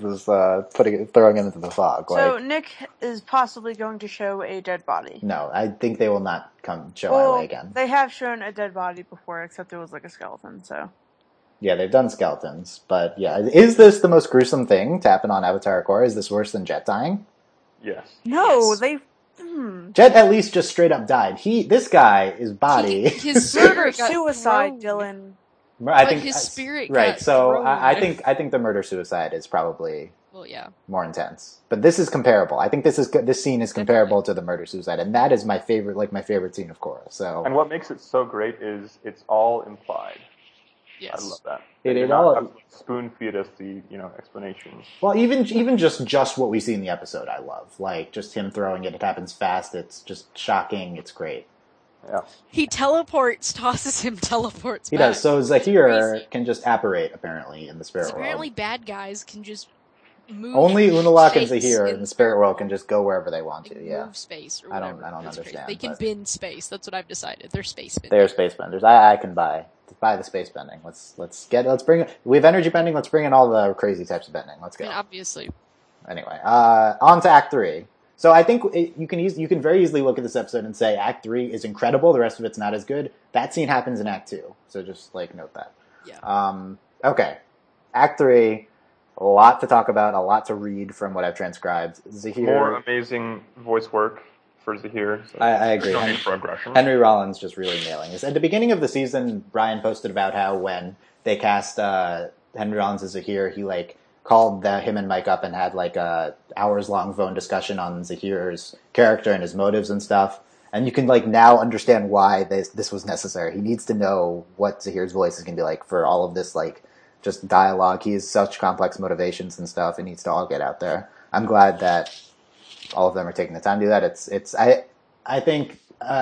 throwing him into the fog. So Nick is possibly going to show a dead body. No, I think they will not show Islay again. They have shown a dead body before, except it was like a skeleton, so... Yeah, they've done skeletons, but yeah. Is this the most gruesome thing to happen on Avatar Korra? Is this worse than Jet dying? Yes. No, yes. Jet at least just straight up died. This guy, his body... His murder, spirit suicide, thrown. Dylan. I think his spirit right. got So thrown. I think the murder-suicide is probably more intense. But this is comparable. I think this scene is comparable to the murder-suicide, and that is my favorite scene of Korra. So. And what makes it so great is it's all implied. Yes. I love that. It all all spoon feed us the explanations. Well, even just what we see in the episode, I love. Like just him throwing it. It happens fast. It's just shocking. It's great. Yeah. He tosses him, teleports. He back. does. So Zahir can just apparate apparently in the spirit world. Apparently, bad guys can just move. Only Unalaq and space Zahir in the spirit world can just go wherever they want to. Yeah. Move space. Or I whatever. don't That's understand. crazy. They can bend space. That's what I've decided. They're space benders. They're space benders. I can buy the space bending. Let's bring. We have energy bending. Let's bring in all the crazy types of bending. Let's go. I mean, obviously. Anyway, on to Act 3. So I think you can very easily look at this episode and say Act 3 is incredible. The rest of it's not as good. That scene happens in Act 2. So just note that. Yeah. Okay. Act 3. A lot to talk about. A lot to read from what I've transcribed. Zahir. More amazing voice work for Zahir. So I agree. No need for aggression. Henry Rollins just really nailing this. At the beginning of the season, Brian posted about how when they cast Henry Rollins as Zahir, he called him and Mike up and had a hours-long phone discussion on Zahir's character and his motives and stuff. And you can now understand why this was necessary. He needs to know what Zahir's voice is going to be like for all of this just dialogue. He has such complex motivations and stuff. It needs to all get out there. I'm glad that all of them are taking the time to do that. I think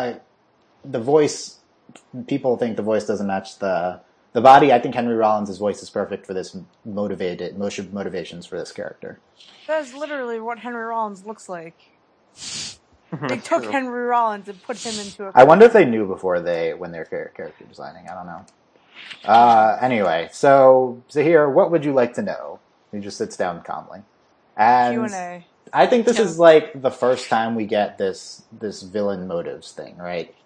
the voice. People think the voice doesn't match the body. I think Henry Rollins' voice is perfect for this motivations for this character. That's literally what Henry Rollins looks like. They took Henry Rollins and put him into a... I wonder if they knew before when they're character designing. I don't know. Anyway, so Zahir, what would you like to know? He just sits down calmly. And Q&A. I think this is the first time we get this villain motives thing, right?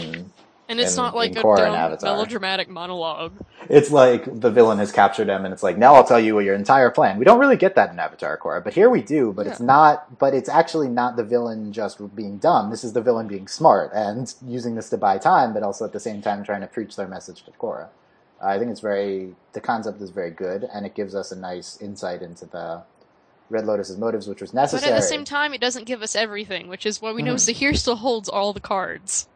And it's not like a dumb melodramatic monologue. It's like the villain has captured him, and it's now I'll tell you your entire plan. We don't really get that in Avatar Korra, but here we do. But it's not. But it's actually not the villain just being dumb. This is the villain being smart and using this to buy time, but also at the same time trying to preach their message to Korra. I think the concept is very good, and it gives us a nice insight into the Red Lotus's motives, which was necessary. But at the same time, it doesn't give us everything, which is why we know Zahir still holds all the cards.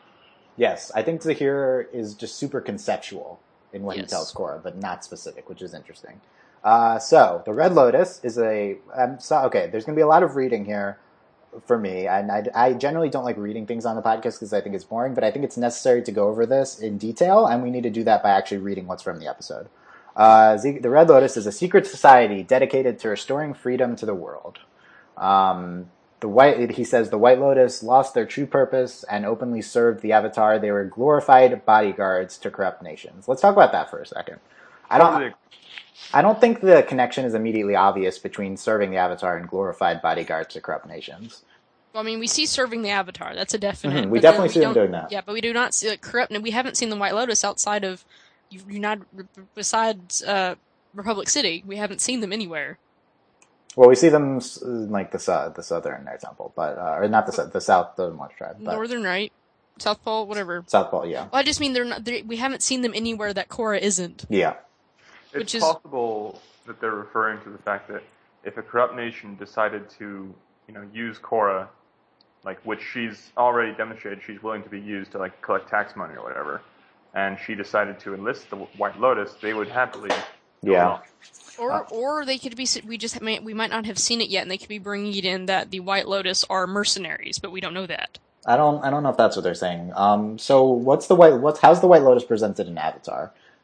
Yes, I think Zahir is just super conceptual in what he tells Korra, but not specific, which is interesting. So, the Red Lotus is there's going to be a lot of reading here for me, and I generally don't like reading things on the podcast because I think it's boring, but I think it's necessary to go over this in detail, and we need to do that by actually reading what's from the episode. The Red Lotus is a secret society dedicated to restoring freedom to the world. He says the White Lotus lost their true purpose and openly served the Avatar. They were glorified bodyguards to corrupt nations. Let's talk about that for a second. I don't think the connection is immediately obvious between serving the Avatar and glorified bodyguards to corrupt nations. Well, I mean, we see serving the Avatar. That's a definite. We definitely see them doing that. Yeah, but we do not see corrupt. We haven't seen the White Lotus outside of besides Republic City. We haven't seen them anywhere. Well, we see them in the southern Air Temple, but or not the south, the March tribe, but northern, right? South Pole, whatever. South Pole, yeah. Well, I just mean we haven't seen them anywhere that Korra isn't. Yeah. It's possible that they're referring to the fact that if a corrupt nation decided to, use Korra, which she's already demonstrated she's willing to be used to collect tax money or whatever, and she decided to enlist the White Lotus, they would happily. Yeah. Or they could be. We might not have seen it yet, and they could be bringing it in that the White Lotus are mercenaries, but we don't know that. I don't know if that's what they're saying. So how's the White Lotus presented in Avatar?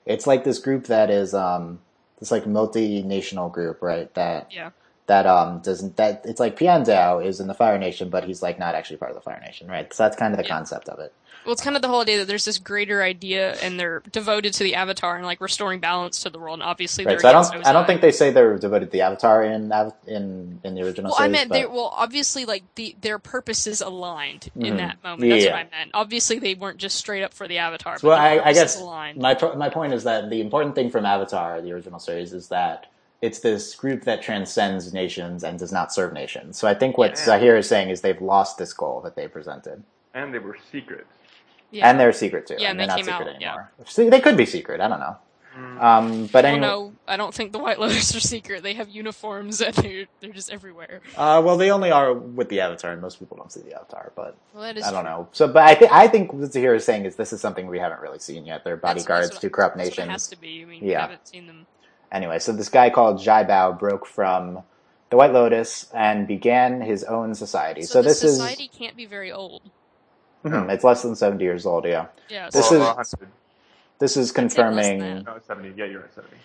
It's like this group that is this like multinational group, right? That Yeah. doesn't that it's like Pianzao is in the Fire Nation, but he's like not actually part of the Fire Nation, right? So that's kind of the concept of it. Well, it's kind of the whole idea that there's this greater idea, and they're devoted to the Avatar and like restoring balance to the world. And obviously, Right. they're So against I don't Ozai. think they say they're devoted to the Avatar in the original Well, series. I meant but... obviously, like their purposes aligned in Mhm. that moment. That's Yeah. what I meant. Obviously, they weren't just straight up for the Avatar. Well, But their I guess purposes aligned. my point is that the important thing from Avatar, the original series, is that it's this group that transcends nations and does not serve nations. So I think what Zahir is saying is they've lost this goal that they presented. And they were secret. Yeah. And they're secret too. Yeah, and they're they not came secret out, anymore. See, they could be secret. I don't know. But Well, anyway, no, I don't think the White Lotus are secret. They have uniforms and they're just everywhere. well, they only are with the Avatar, and most people don't see the Avatar. But Well, that is I don't true. know. So, but I think what Zahir is saying is this is something we haven't really seen yet. They're bodyguards That's to corrupt that's nations. what it has to be. I mean, Yeah. we haven't seen them. Anyway, so this guy called Jai Bao broke from the White Lotus and began his own society. So the this society can't be very old. it's less than 70 years old. Yeah, Yeah. This so is- 100. this is I'd say less than confirming. that. No, 70. Yeah, you're right, 70.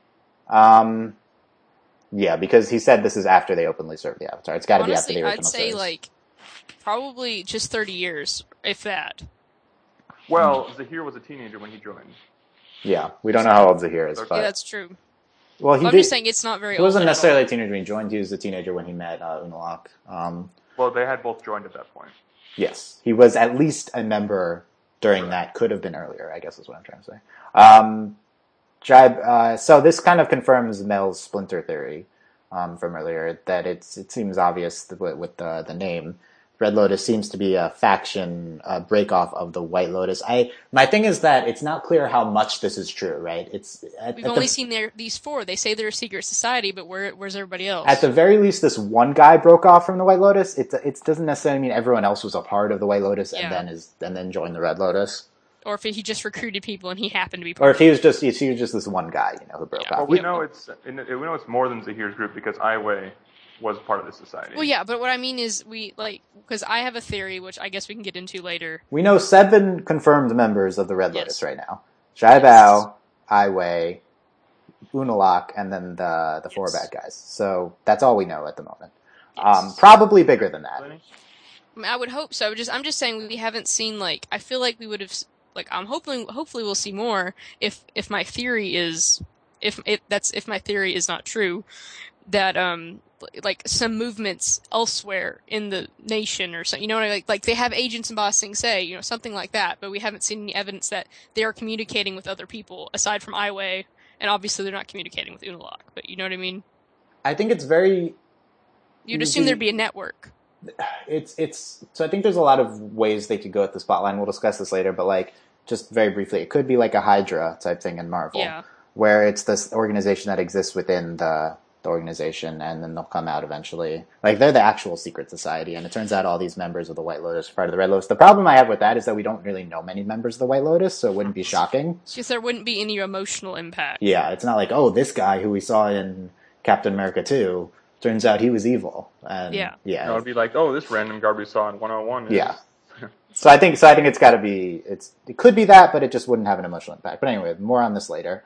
Yeah, because he said this is after they openly served the Avatar. It's got to be after Honestly, the I'd original say series. like probably just 30 years, if that. Well, Zahir was a teenager when he joined. Yeah, we don't know how old Zahir is, Okay. but Yeah, that's true. well, he I'm did. just saying it's not very He old. wasn't at all. necessarily a teenager when he joined. He was a teenager when he met Unalaq. Well, they had both joined at that point. Yes, he was at least a member during that. Could have been earlier, I guess is what I'm trying to say. So this kind of confirms Mel's splinter theory from earlier, that it seems obvious with the name. Red Lotus seems to be a faction break off of the White Lotus. My thing is that it's not clear how much this is true, right? We've only seen these four. They say they're a secret society, but where's everybody else? At the very least, this one guy broke off from the White Lotus. It doesn't necessarily mean everyone else was a part of the White Lotus Yeah. and then joined the Red Lotus. Or if he just recruited people and he happened to be Or part if of he was just this one guy, who broke Yeah. off. Well, we know it's more than Zahir's group because Ai Wei was part of the society. Well, yeah, but what I mean is because I have a theory, which I guess we can get into later. We know 7 confirmed members of the Red Lotus Yes. right now: Jai Bao, Ai Wei, Unalaq, and then the 4 Yes. bad guys. So that's all we know at the moment. Yes. Probably bigger than that. I mean, I would hope so. I'm just saying we haven't seen I feel like we would have I'm hopefully we'll see more if my theory is if my theory is not true, that some movements elsewhere in the nation or something, like they have agents in Ba Sing Se, something like that, but we haven't seen any evidence that they are communicating with other people aside from Ai Wei, and obviously they're not communicating with Unalaq, but you know what I mean? I think it's very. You'd assume there'd be a network. So I think there's a lot of ways they could go at this plotline. We'll discuss this later, but just very briefly, it could be like a Hydra type thing in Marvel, Yeah. where it's this organization that exists within the organization, and then they'll come out eventually. They're the actual secret society, and it turns out all these members of the White Lotus are part of the Red Lotus. The problem I have with that is that we don't really know many members of the White Lotus, so it wouldn't be shocking. It's just there wouldn't be any emotional impact. Yeah, it's not like, oh, this guy who we saw in Captain America 2, turns out he was evil. And Yeah. yeah. It would be like, oh, this random guard we saw in 101 is... Yeah. So I think it's got to be it could be that, but it just wouldn't have an emotional impact. But anyway, more on this later.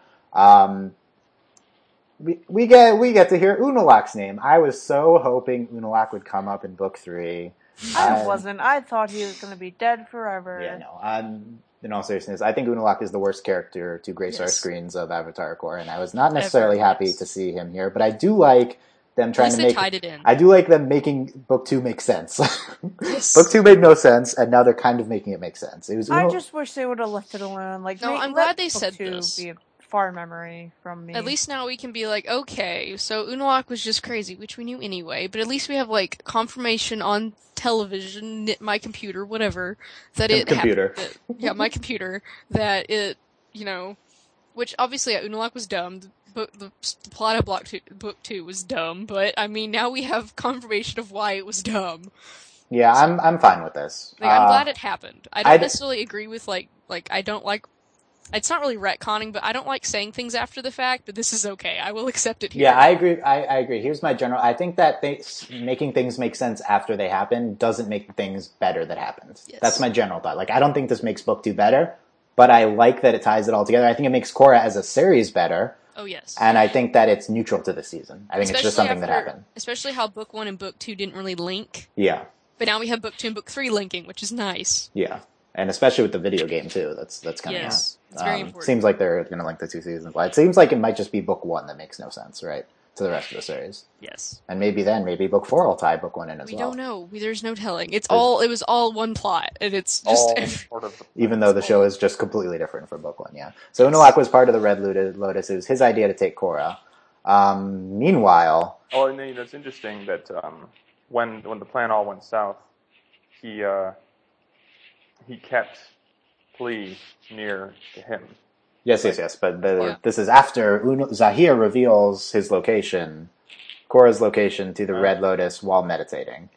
We get to hear Unalaq's name. I was so hoping Unalaq would come up in book 3. I wasn't. I thought he was going to be dead forever. Yeah, no. In all seriousness, I think Unalaq is the worst character to grace our screens of Avatar Core, and I was not necessarily happy to see him here. But I do like them trying to they make. tied it in. I do like them making book 2 make sense. Yes. Book 2 made no sense, and now they're kind of making it make sense. It was. I just wish they would have left it alone. No, I'm let glad they book said 2 this. Be a far memory from me. At least now we can be like, okay, so Unalaq was just crazy, which we knew anyway, but at least we have, confirmation on television, my computer, whatever, that it computer. happened. Yeah, my computer, that it, which obviously Unalaq was dumb, the plot of book 2 was dumb, but, I mean, now we have confirmation of why it was dumb. Yeah, I'm fine with this. I'm glad it happened. I don't necessarily agree with, I don't like... It's not really retconning, but I don't like saying things after the fact, but this is okay. I will accept it here. Yeah, I agree. I agree. Here's my general... I think that making things make sense after they happen doesn't make things better that happened. Yes. That's my general thought. I don't think this makes book 2 better, but I like that it ties it all together. I think it makes Korra as a series better. Oh, yes. And I think that it's neutral to the season. I think it's just something that happened. Especially how Book 1 and Book 2 didn't really link. Yeah. But now we have Book 2 and Book 3 linking, which is nice. Yeah. And especially with the video game, too. That's coming out. Yes. It's very important. Seems like they're going to link the 2 seasons. It seems like it might just be Book 1 that makes no sense, right? To the rest of the series. Yes. And maybe Book 4 will tie Book 1 in as well. We don't know. There's no telling. It was all one plot, and it's just... Even though the show is just completely different from Book 1, yeah. So Unalaq was part of the Red Lotus. It was his idea to take Korra. Meanwhile... Oh, and it's interesting that when the plan all went south, he kept Flea near to him. Yes. But this is after Zahir reveals his location, Korra's location, to the Red Lotus while meditating.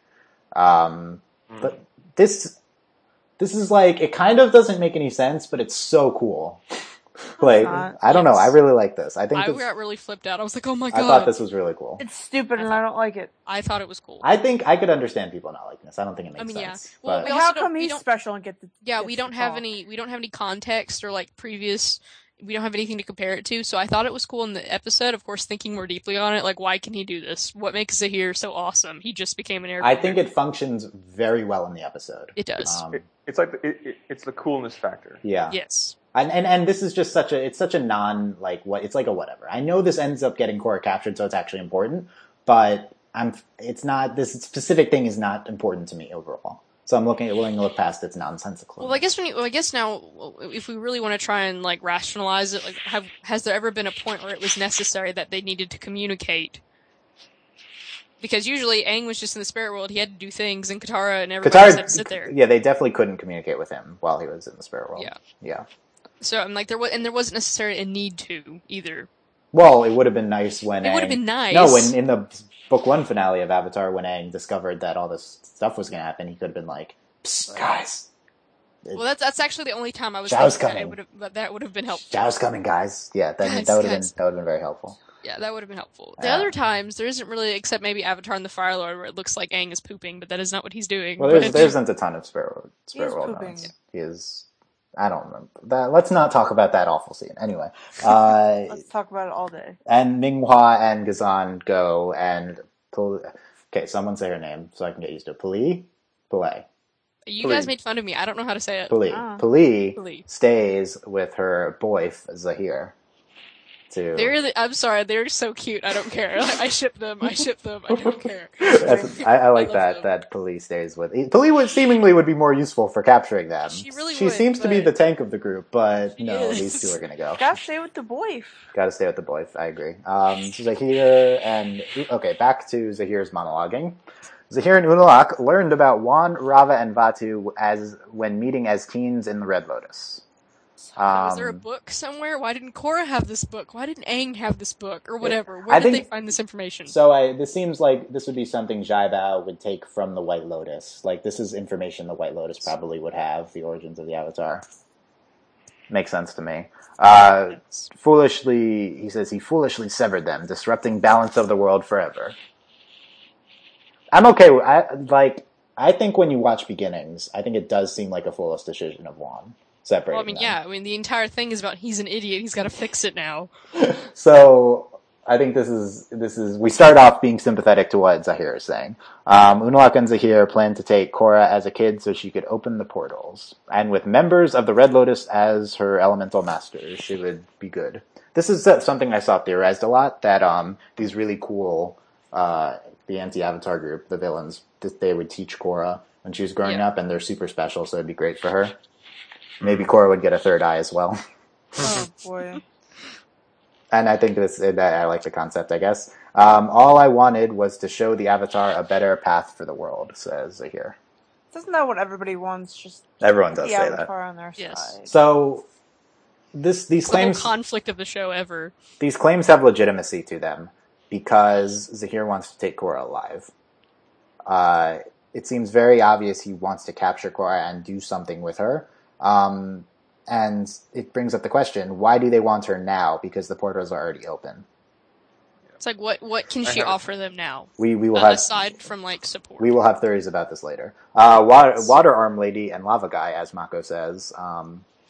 But this is like, it kind of doesn't make any sense, but it's so cool. Like, I don't know. I really like this. I got really flipped out. I was like, oh my god. I thought this was really cool. It's stupid and I don't like it. I thought it was cool. I think I could understand people not liking this. I don't think it makes sense. Yeah. Well, but... How come he's special and get the... Yeah, we don't have any context or like previous... We don't have anything to compare it to, so I thought it was cool in the episode. Of course, thinking more deeply on it, like, why can he do this? What makes Zahir so awesome? He just became an air. I think it functions very well in the episode. It does. It's like it's the coolness factor. Yeah. Yes. And this is just such a non, like, what, it's like a whatever. I know this ends up getting Korra captured, so it's actually important, but it's not, this specific thing is not important to me overall. So I'm willing to look past its nonsensical. Well, I guess now, if we really want to try and like rationalize it, like, has there ever been a point where it was necessary that they needed to communicate? Because usually Aang was just in the spirit world; he had to do things, and Katara and everybody else had to sit there. Yeah, they definitely couldn't communicate with him while he was in the spirit world. Yeah. So I'm like, there wasn't necessarily a need to either. Well, it would have been nice when it would have been nice. No, when in the Book 1 finale of Avatar, when Aang discovered that all this stuff was going to happen, he could have been like, "Psst, guys." Well, that's actually the only time I was thinking that would have been helpful. Zhao's coming, guys. Yeah, that would have been very helpful. Yeah, that would have been helpful. The other times, there isn't really, except maybe Avatar and the Fire Lord, where it looks like Aang is pooping, but that is not what he's doing. Well, there isn't a ton of Spirit World moments. He is... I don't remember that. Let's not talk about that awful scene. Anyway, let's talk about it all day. And Minghua and Ghazan go and okay, someone say her name so I can get used to it. P'Lay. You guys made fun of me. I don't know how to say it. P'Lay stays with her boyf Zahir. I'm sorry, they're so cute. I don't care. I ship them. I don't care. I like that P'Lay stays with. P'Lay seemingly would be more useful for capturing them. She seems to be the tank of the group, but no, these two are gonna go. Gotta stay with the boyf. I agree. Zahir and back to Zahir's monologuing. Zahir and Unalaq learned about Wan, Rava, and Vatu when meeting as teens in the Red Lotus. Was there a book somewhere? Why didn't Korra have this book? Why didn't Aang have this book? Or whatever. Where did they find this information? So this seems like this would be something Zhai Bao would take from the White Lotus. Like, this is information the White Lotus probably would have, the origins of the Avatar. Makes sense to me. He says he foolishly severed them, disrupting balance of the world forever. I'm okay with, I think when you watch Beginnings, I think it does seem like a foolish decision of Wan. Well, the entire thing is about he's an idiot, he's gotta fix it now. So, I think this is, we start off being sympathetic to what Zahir is saying. Unalaq and Zahir plan to take Korra as a kid so she could open the portals. And with members of the Red Lotus as her elemental masters, she would be good. This is something I saw theorized a lot, that these really cool, the anti-Avatar group, the villains, they would teach Korra when she was growing up, and they're super special, so it'd be great for her. Maybe Korra would get a third eye as well. Oh, boy. And I think I like the concept, I guess. All I wanted was to show the Avatar a better path for the world, says Zahir. Isn't that what everybody wants? Just everyone does the say Avatar that. On their side. So, these claims... The whole conflict of the show ever. These claims have legitimacy to them, because Zahir wants to take Korra alive. It seems very obvious he wants to capture Korra and do something with her. And it brings up the question, why do they want her now? Because the portals are already open. It's like, what can she offer them now? We will have, aside from, like, support. We will have theories about this later. Water Arm Lady and Lava Guy, as Mako says,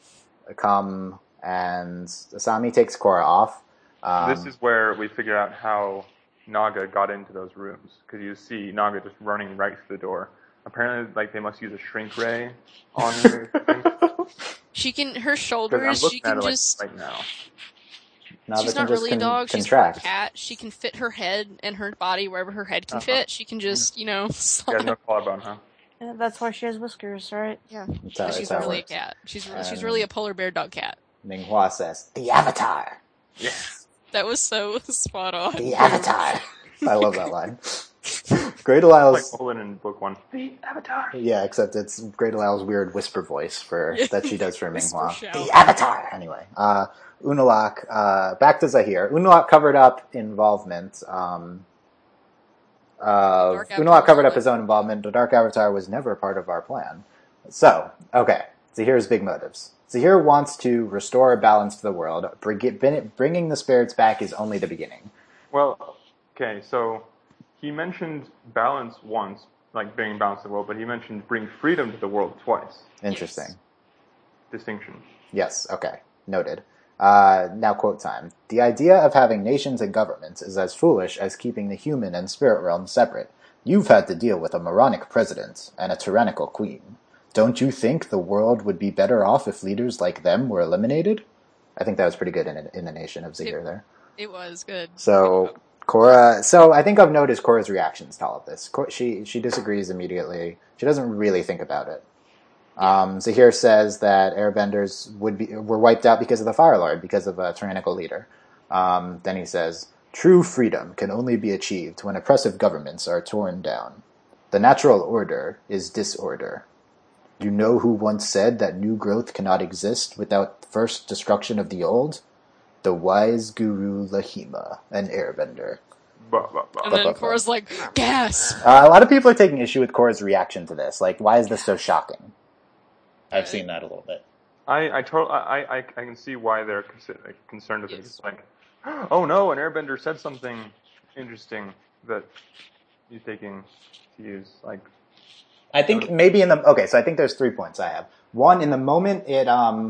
come, and Asami takes Korra off. This is where we figure out how Naga got into those rooms, because you see Naga just running right through the door. Apparently, like, they must use a shrink ray on her. She can, her shoulders, she can just... Like, right now. Naga She's can not just really a dog, she's contract. a cat. She can fit her head and her body wherever her head can fit. She can just, She has no collarbone, huh? Yeah, that's why she has whiskers, right? Yeah. That's She's how it really a works. cat. She's really a polar bear dog cat. Minghua says, "The Avatar." Yes. That was so spot on. The Avatar. I love that line. Great Delisle's... Like Olin in book 1. The Avatar. Yeah, except it's Great Delisle's weird whisper voice that she does for Minghua. shout. The Avatar! Anyway, Unalaq, back to Zahir. Unalaq covered up involvement. Unalaq covered up his own involvement. The Dark Avatar was never part of our plan. So, okay, Zahir's big motives. Zahir wants to restore balance to the world. Bringing the spirits back is only the beginning. Well, okay, so he mentioned balance once, like bringing balance to the world, but he mentioned bring freedom to the world twice. Interesting. Yes. Distinction. Yes, okay. Noted. Now quote time. The idea of having nations and governments is as foolish as keeping the human and spirit realms separate. You've had to deal with a moronic president and a tyrannical queen. Don't you think the world would be better off if leaders like them were eliminated? I think that was pretty good in the nation of Zahir there. It was good. So Korra. So I think of note is Korra's reactions to all of this. She disagrees immediately. She doesn't really think about it. Zahir says that airbenders were wiped out because of the Fire Lord, because of a tyrannical leader. Then he says, true freedom can only be achieved when oppressive governments are torn down. The natural order is disorder. You know who once said that new growth cannot exist without first destruction of the old? The wise guru Lahima, an airbender. And then Korra's like, gas! A lot of people are taking issue with Korra's reaction to this. Like, why is this so shocking? I've seen that a little bit. I can see why they're concerned with it. It's like, oh no, an airbender said something interesting that he's taking to use. Like, I think maybe so I think there's 3 points I have. One, in the moment, it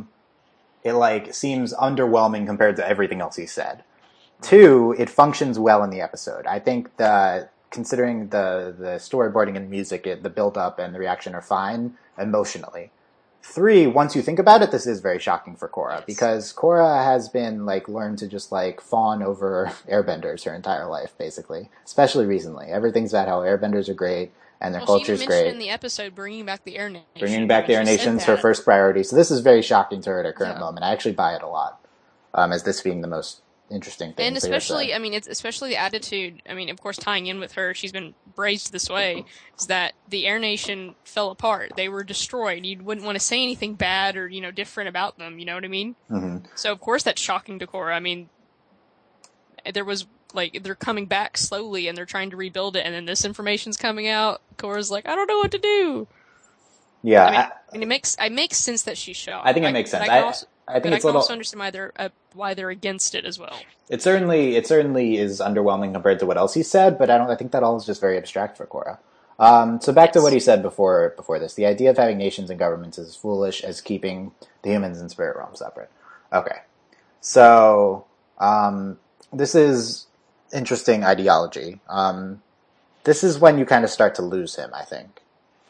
like seems underwhelming compared to everything else he said. 2, it functions well in the episode. I think considering the storyboarding and music, the build up and the reaction are fine emotionally. 3, once you think about it, this is very shocking for Korra, because Korra has been learned to just fawn over airbenders her entire life, basically, especially recently. Everything's about how airbenders are great and their culture's she great. mentioned in the episode bringing back the Air Nation. Bringing back the Air Nation's her first priority. So this is very shocking to her at her current moment. I actually buy it a lot, as this being the most interesting thing. And especially, it's especially the attitude, of course, tying in with her, she's been raised this way, is that the Air Nation fell apart. They were destroyed. You wouldn't want to say anything bad or, different about them, you know what I mean? Mm-hmm. So, of course, that's shocking to Korra. There was, they're coming back slowly and they're trying to rebuild it, and then this information's coming out. Korra's like, I don't know what to do. Yeah. It makes sense that she's shocked. I think it makes sense. I think it's I can also understand why they're against it as well. It certainly is underwhelming compared to what else he said, but I think that all is just very abstract for Korra. So back to what he said before this. The idea of having nations and governments is as foolish as keeping the humans and spirit realms separate. Okay. So, this is interesting ideology. This is when you kind of start to lose him, I think.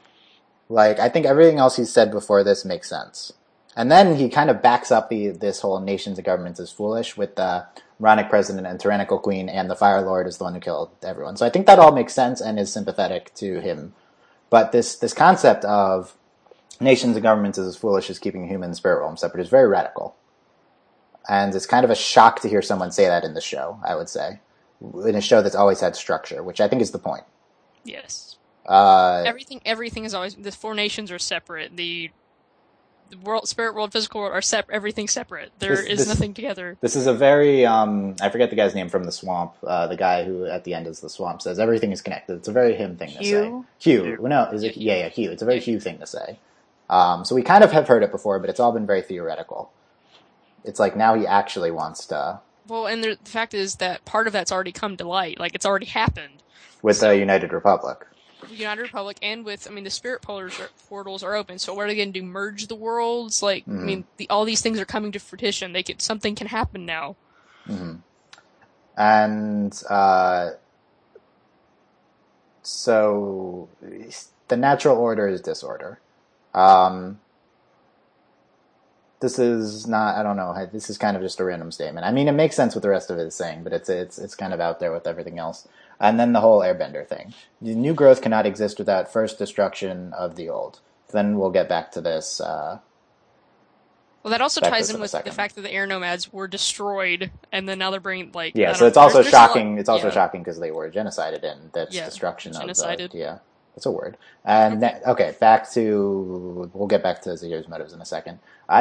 I think everything else he said before this makes sense. And then he kind of backs up this whole nations and governments is foolish with the moronic president and tyrannical queen, and the Fire Lord is the one who killed everyone. So I think that all makes sense and is sympathetic to him. But this concept of nations and governments is as foolish as keeping human and spirit realms separate is very radical. And it's kind of a shock to hear someone say that in the show, I would say. In a show that's always had structure, which I think is the point. Yes. Everything is always, the 4 nations are separate. The world, spirit world, physical world are separate. Everything's separate. There is nothing together. This is a very, I forget the guy's name from The Swamp. The guy who at the end is The Swamp says everything is connected. It's a very him thing to say. Hugh. No, is it? Yeah, Hugh. It's a very Hugh thing to say. So we kind of have heard it before, but it's all been very theoretical. It's like now he actually wants to. Well, and the fact is that part of that's already come to light. It's already happened. With the United Republic. United Republic and with, I mean, the spirit portals are open. So what are they going to do? Merge the worlds? Like, I mean, all these things are coming to fruition. Something can happen now. Mm-hmm. And so the natural order is disorder. This is not, I don't know, this is kind of just a random statement. I mean, it makes sense what the rest of it is saying, but it's kind of out there with everything else. And then the whole airbender thing. The new growth cannot exist without first destruction of the old. Then we'll get back to this. Well, that also ties in with the fact that the air nomads were destroyed, and then now they're bringing, like... Yeah, so it's also shocking. It's also shocking because they were genocided, and that's destruction genocided. Of the... Yeah, that's a word. And back to... We'll get back to Zahir's motives in a second.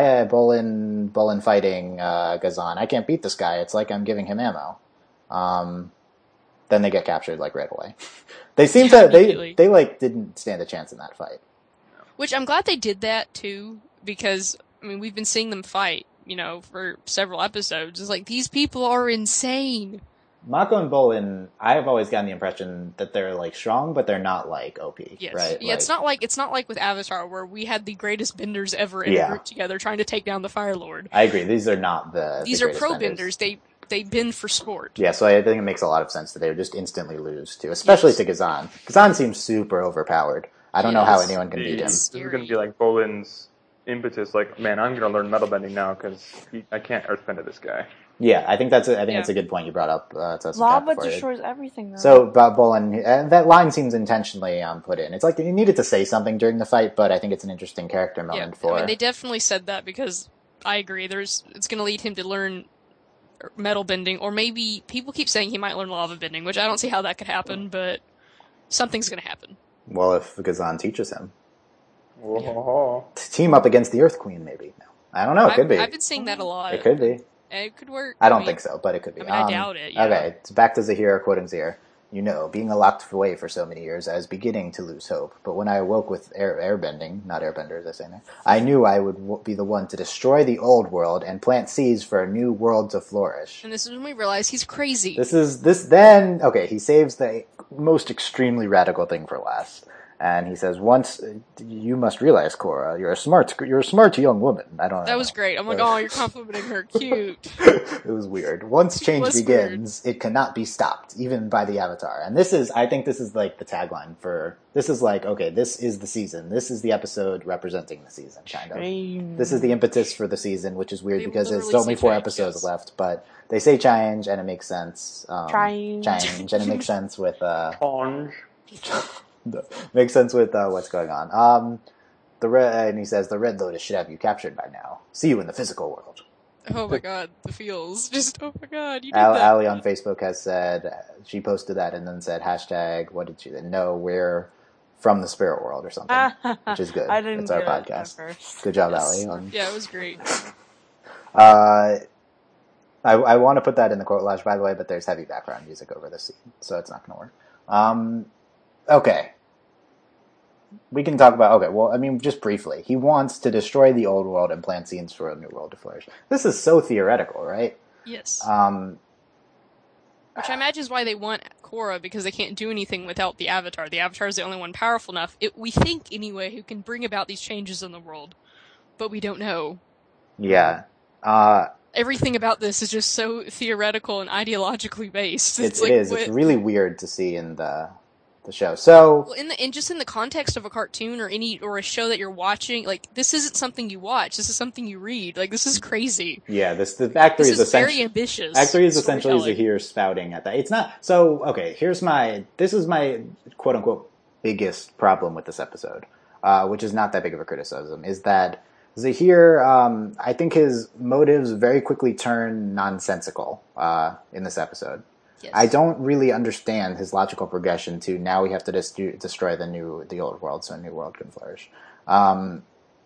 Bolin fighting Ghazan. I can't beat this guy. It's like I'm giving him ammo. Then they get captured, like, right away. They seem to... They didn't stand a chance in that fight. Which I'm glad they did that, too, because... I mean, we've been seeing them fight, for several episodes. It's like, these people are insane. Mako and Bolin, I've always gotten the impression that they're, like, strong, but they're not, like, OP, yes. right? Yeah, it's not like with Avatar, where we had the greatest benders ever in a group together trying to take down the Fire Lord. I agree. These are not These are pro benders. They bend for sport. Yeah, so I think it makes a lot of sense that they would just instantly lose, too. Especially to Ghazan. Ghazan seems super overpowered. I don't know how anyone can beat him. This is going to be like Bolin's impetus, like, man, I'm going to learn metal bending now because I can't earthbend this guy. Yeah, I think that's a good point you brought up. Lava destroys everything, though. So about Bolin, that line seems intentionally put in. It's like he needed to say something during the fight, but I think it's an interesting character moment for. I mean, they definitely said that because I agree. It's going to lead him to learn metal bending, or maybe people keep saying he might learn lava bending, which I don't see how that could happen, but something's going to happen. Well, if Ghazan teaches him. Whoa. Team up against the Earth Queen, maybe. No. I don't know. It could be. I've been seeing that a lot. It could be. It could work. I don't think so, but it could be. I mean, I doubt it. Yeah. Okay, it's back to Zahir, quoting Zahir. Being locked away for so many years, I was beginning to lose hope. But when I awoke with airbending, not airbender as I say now, I knew I would be the one to destroy the old world and plant seeds for a new world to flourish. And this is when we realize he's crazy. He saves the most extremely radical thing for last. And he says, "Once you must realize, Korra, you're a smart young woman." I don't know. That was great. I'm like, oh, you're complimenting her. Cute. It was weird. Once change begins, it cannot be stopped, even by the Avatar. And I think this is like the tagline for. This is like, okay, this is the season. This is the episode representing the season, kind of. This is the impetus for the season, which is weird because there's only 4 episodes left. But they say change, and it makes sense. Change, and it makes sense with. Makes sense with what's going on. And he says, the Red Lotus should have you captured by now. See you in the physical world. Oh my god, the feels. Oh my god, you did that. Ali on Facebook has said, she posted that and then said, hashtag, what did she say? No, we're from the spirit world or something, which is good. I didn't it's our podcast. Good job, Ali. Yeah, it was great. I want to put that in the quote lodge, by the way, but there's heavy background music over this scene, so it's not going to work. Okay. We can talk about... Okay, well, I mean, just briefly. He wants to destroy the old world and plant seeds for a new world to flourish. This is so theoretical, right? Yes. Which I imagine is why they want Korra, because they can't do anything without the Avatar. The Avatar is the only one powerful enough, we think anyway, who can bring about these changes in the world. But we don't know. Yeah. Everything about this is just so theoretical and ideologically based. It is. It's really weird to see in the show. So, well, in the context of a cartoon or a show that you're watching, like, this isn't something you watch. This is something you read. Like, this is crazy. Yeah, the actor is essentially very ambitious. Actor is essentially Zahir spouting at that. It's not so. Okay, this is my quote unquote biggest problem with this episode, which is not that big of a criticism. Is that Zahir? I think his motives very quickly turn nonsensical in this episode. Yes. I don't really understand his logical progression to now we have to destroy the old world so a new world can flourish. I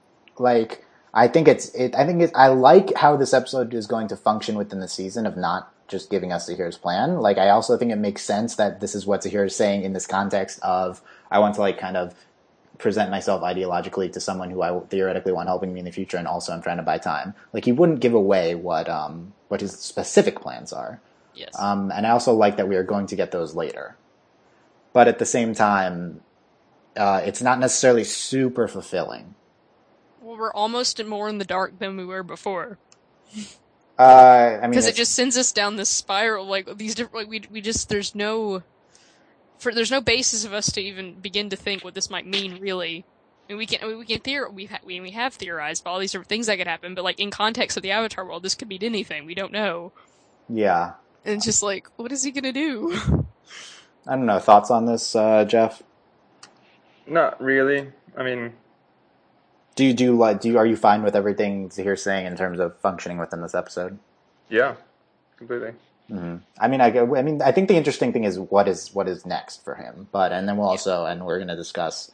like how this episode is going to function within the season of not just giving us Zahir's plan. Like, I also think it makes sense that this is what Zahir is saying in this context of, I want to like kind of present myself ideologically to someone who I theoretically want helping me in the future, and also I'm trying to buy time. Like, he wouldn't give away what his specific plans are. Yes. And I also like that we are going to get those later. But at the same time, it's not necessarily super fulfilling. Well, we're almost more in the dark than we were before. I mean, Because it just sends us down this spiral, like these different, like we just there's no basis of us to even begin to think what this might mean, really. I mean, we have theorized about all these different things that could happen, but like in context of the Avatar world, this could mean anything. We don't know. Yeah. And it's just like, what is he gonna do? I don't know. Thoughts on this, Jeff? Not really. I mean, are you fine with everything Zahir's saying in terms of functioning within this episode? yeah, completely. Mm-hmm. I mean, I think the interesting thing is what is next for him. And then we're going to discuss.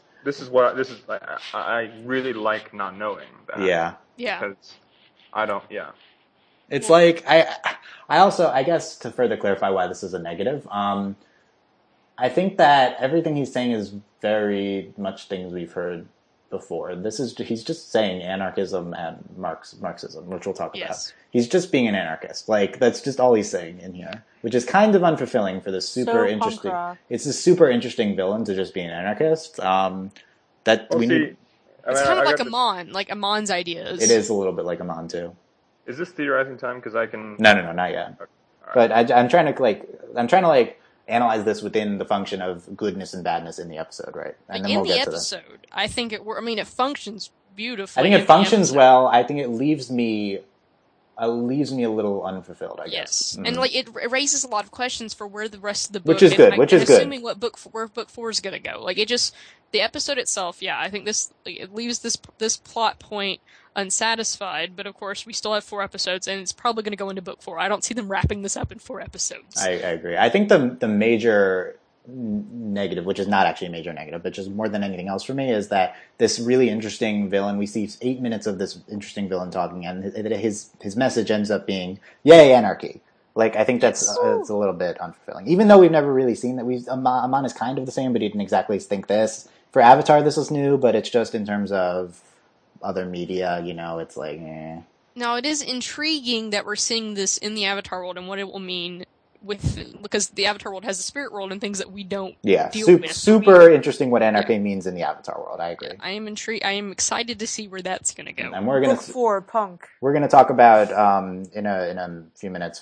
I really like not knowing that. Yeah. Yeah. Because I don't. Yeah. It's like I guess to further clarify why this is a negative. I think that everything he's saying is very much things we've heard before. He's just saying anarchism and Marxism, which we'll talk about. He's just being an anarchist. Like, that's just all he's saying in here, which is kind of unfulfilling for this super interesting. It's a super interesting villain to just be an anarchist. It's kind of like Amon, like Amon's ideas. It is a little bit like Amon too. Is this theorizing time? Because I can. No, not yet. Okay. But I'm trying to analyze this within the function of goodness and badness in the episode, right? And then we'll get to this. I think it functions beautifully. I think it functions well. I think it leaves me a little unfulfilled, I guess. Yes. And it raises a lot of questions for where the rest of the book, which is good. Assuming where book 4 is going to go. The episode itself, I think it leaves this plot point unsatisfied, but of course we still have 4 episodes, and it's probably going to go into book 4. I don't see them wrapping this up in 4 episodes. I agree. I think the major negative, which is not actually a major negative, but just more than anything else for me, is that this really interesting villain, we see 8 minutes of this interesting villain talking, and his message ends up being, yay, anarchy. Like, I think it's a little bit unfulfilling. Even though we've never really seen that, Amon is kind of the same, but he didn't exactly think this. For Avatar, this is new, but it's just in terms of other media, it's like, eh. Now, it is intriguing that we're seeing this in the Avatar world and what it will mean because the Avatar world has the spirit world and things that we don't deal with. Super interesting what anarchy means in the Avatar world. I agree. I am intrigued. I am excited to see where that's going to go. And we're going Book 4, Punk. We're going to talk about in a few minutes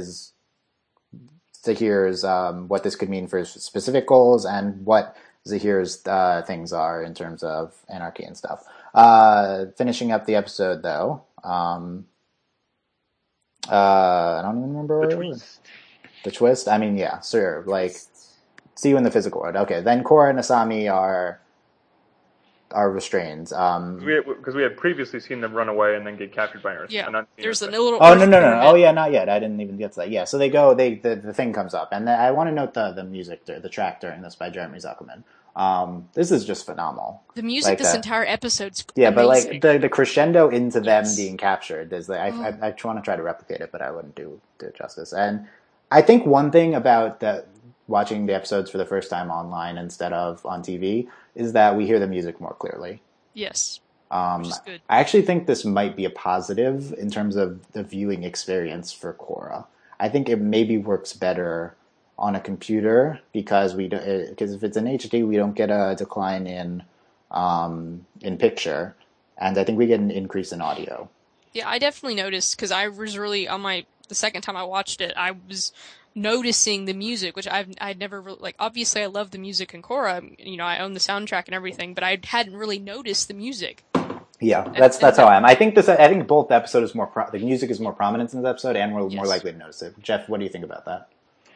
Zahir's what this could mean for specific goals and what Zahir's things are in terms of anarchy and stuff. Finishing up the episode, though, I don't even remember what it was. The twist? I mean, yeah, sure. Like, see you in the physical world. Okay, then Korra and Asami are restrained. Because we had previously seen them run away and then get captured by Earth. Yeah, there's a little... Oh, no. Oh, yeah, not yet. I didn't even get to that. Yeah, so they go, the thing comes up. And I want to note the music, the track during this by Jeremy Zuckerman. This is just phenomenal. The music this entire episode's amazing. But like the crescendo into them being captured is I want to try to replicate it, but I wouldn't do it justice. And I think one thing about watching the episodes for the first time online instead of on TV is that we hear the music more clearly. Yes. Which is good. I actually think this might be a positive in terms of the viewing experience for Korra. I think it maybe works better on a computer because if it's in HD, we don't get a decline in picture, and I think we get an increase in audio. Yeah, I definitely noticed because I was really the second time I watched it, I was noticing the music, which I'd never really, obviously I love the music in Korra, I own the soundtrack and everything, but I hadn't really noticed the music. Yeah, that's how I am. I think both episodes the music is more prominent in this episode, and we're more likely to notice it. Jeff, what do you think about that?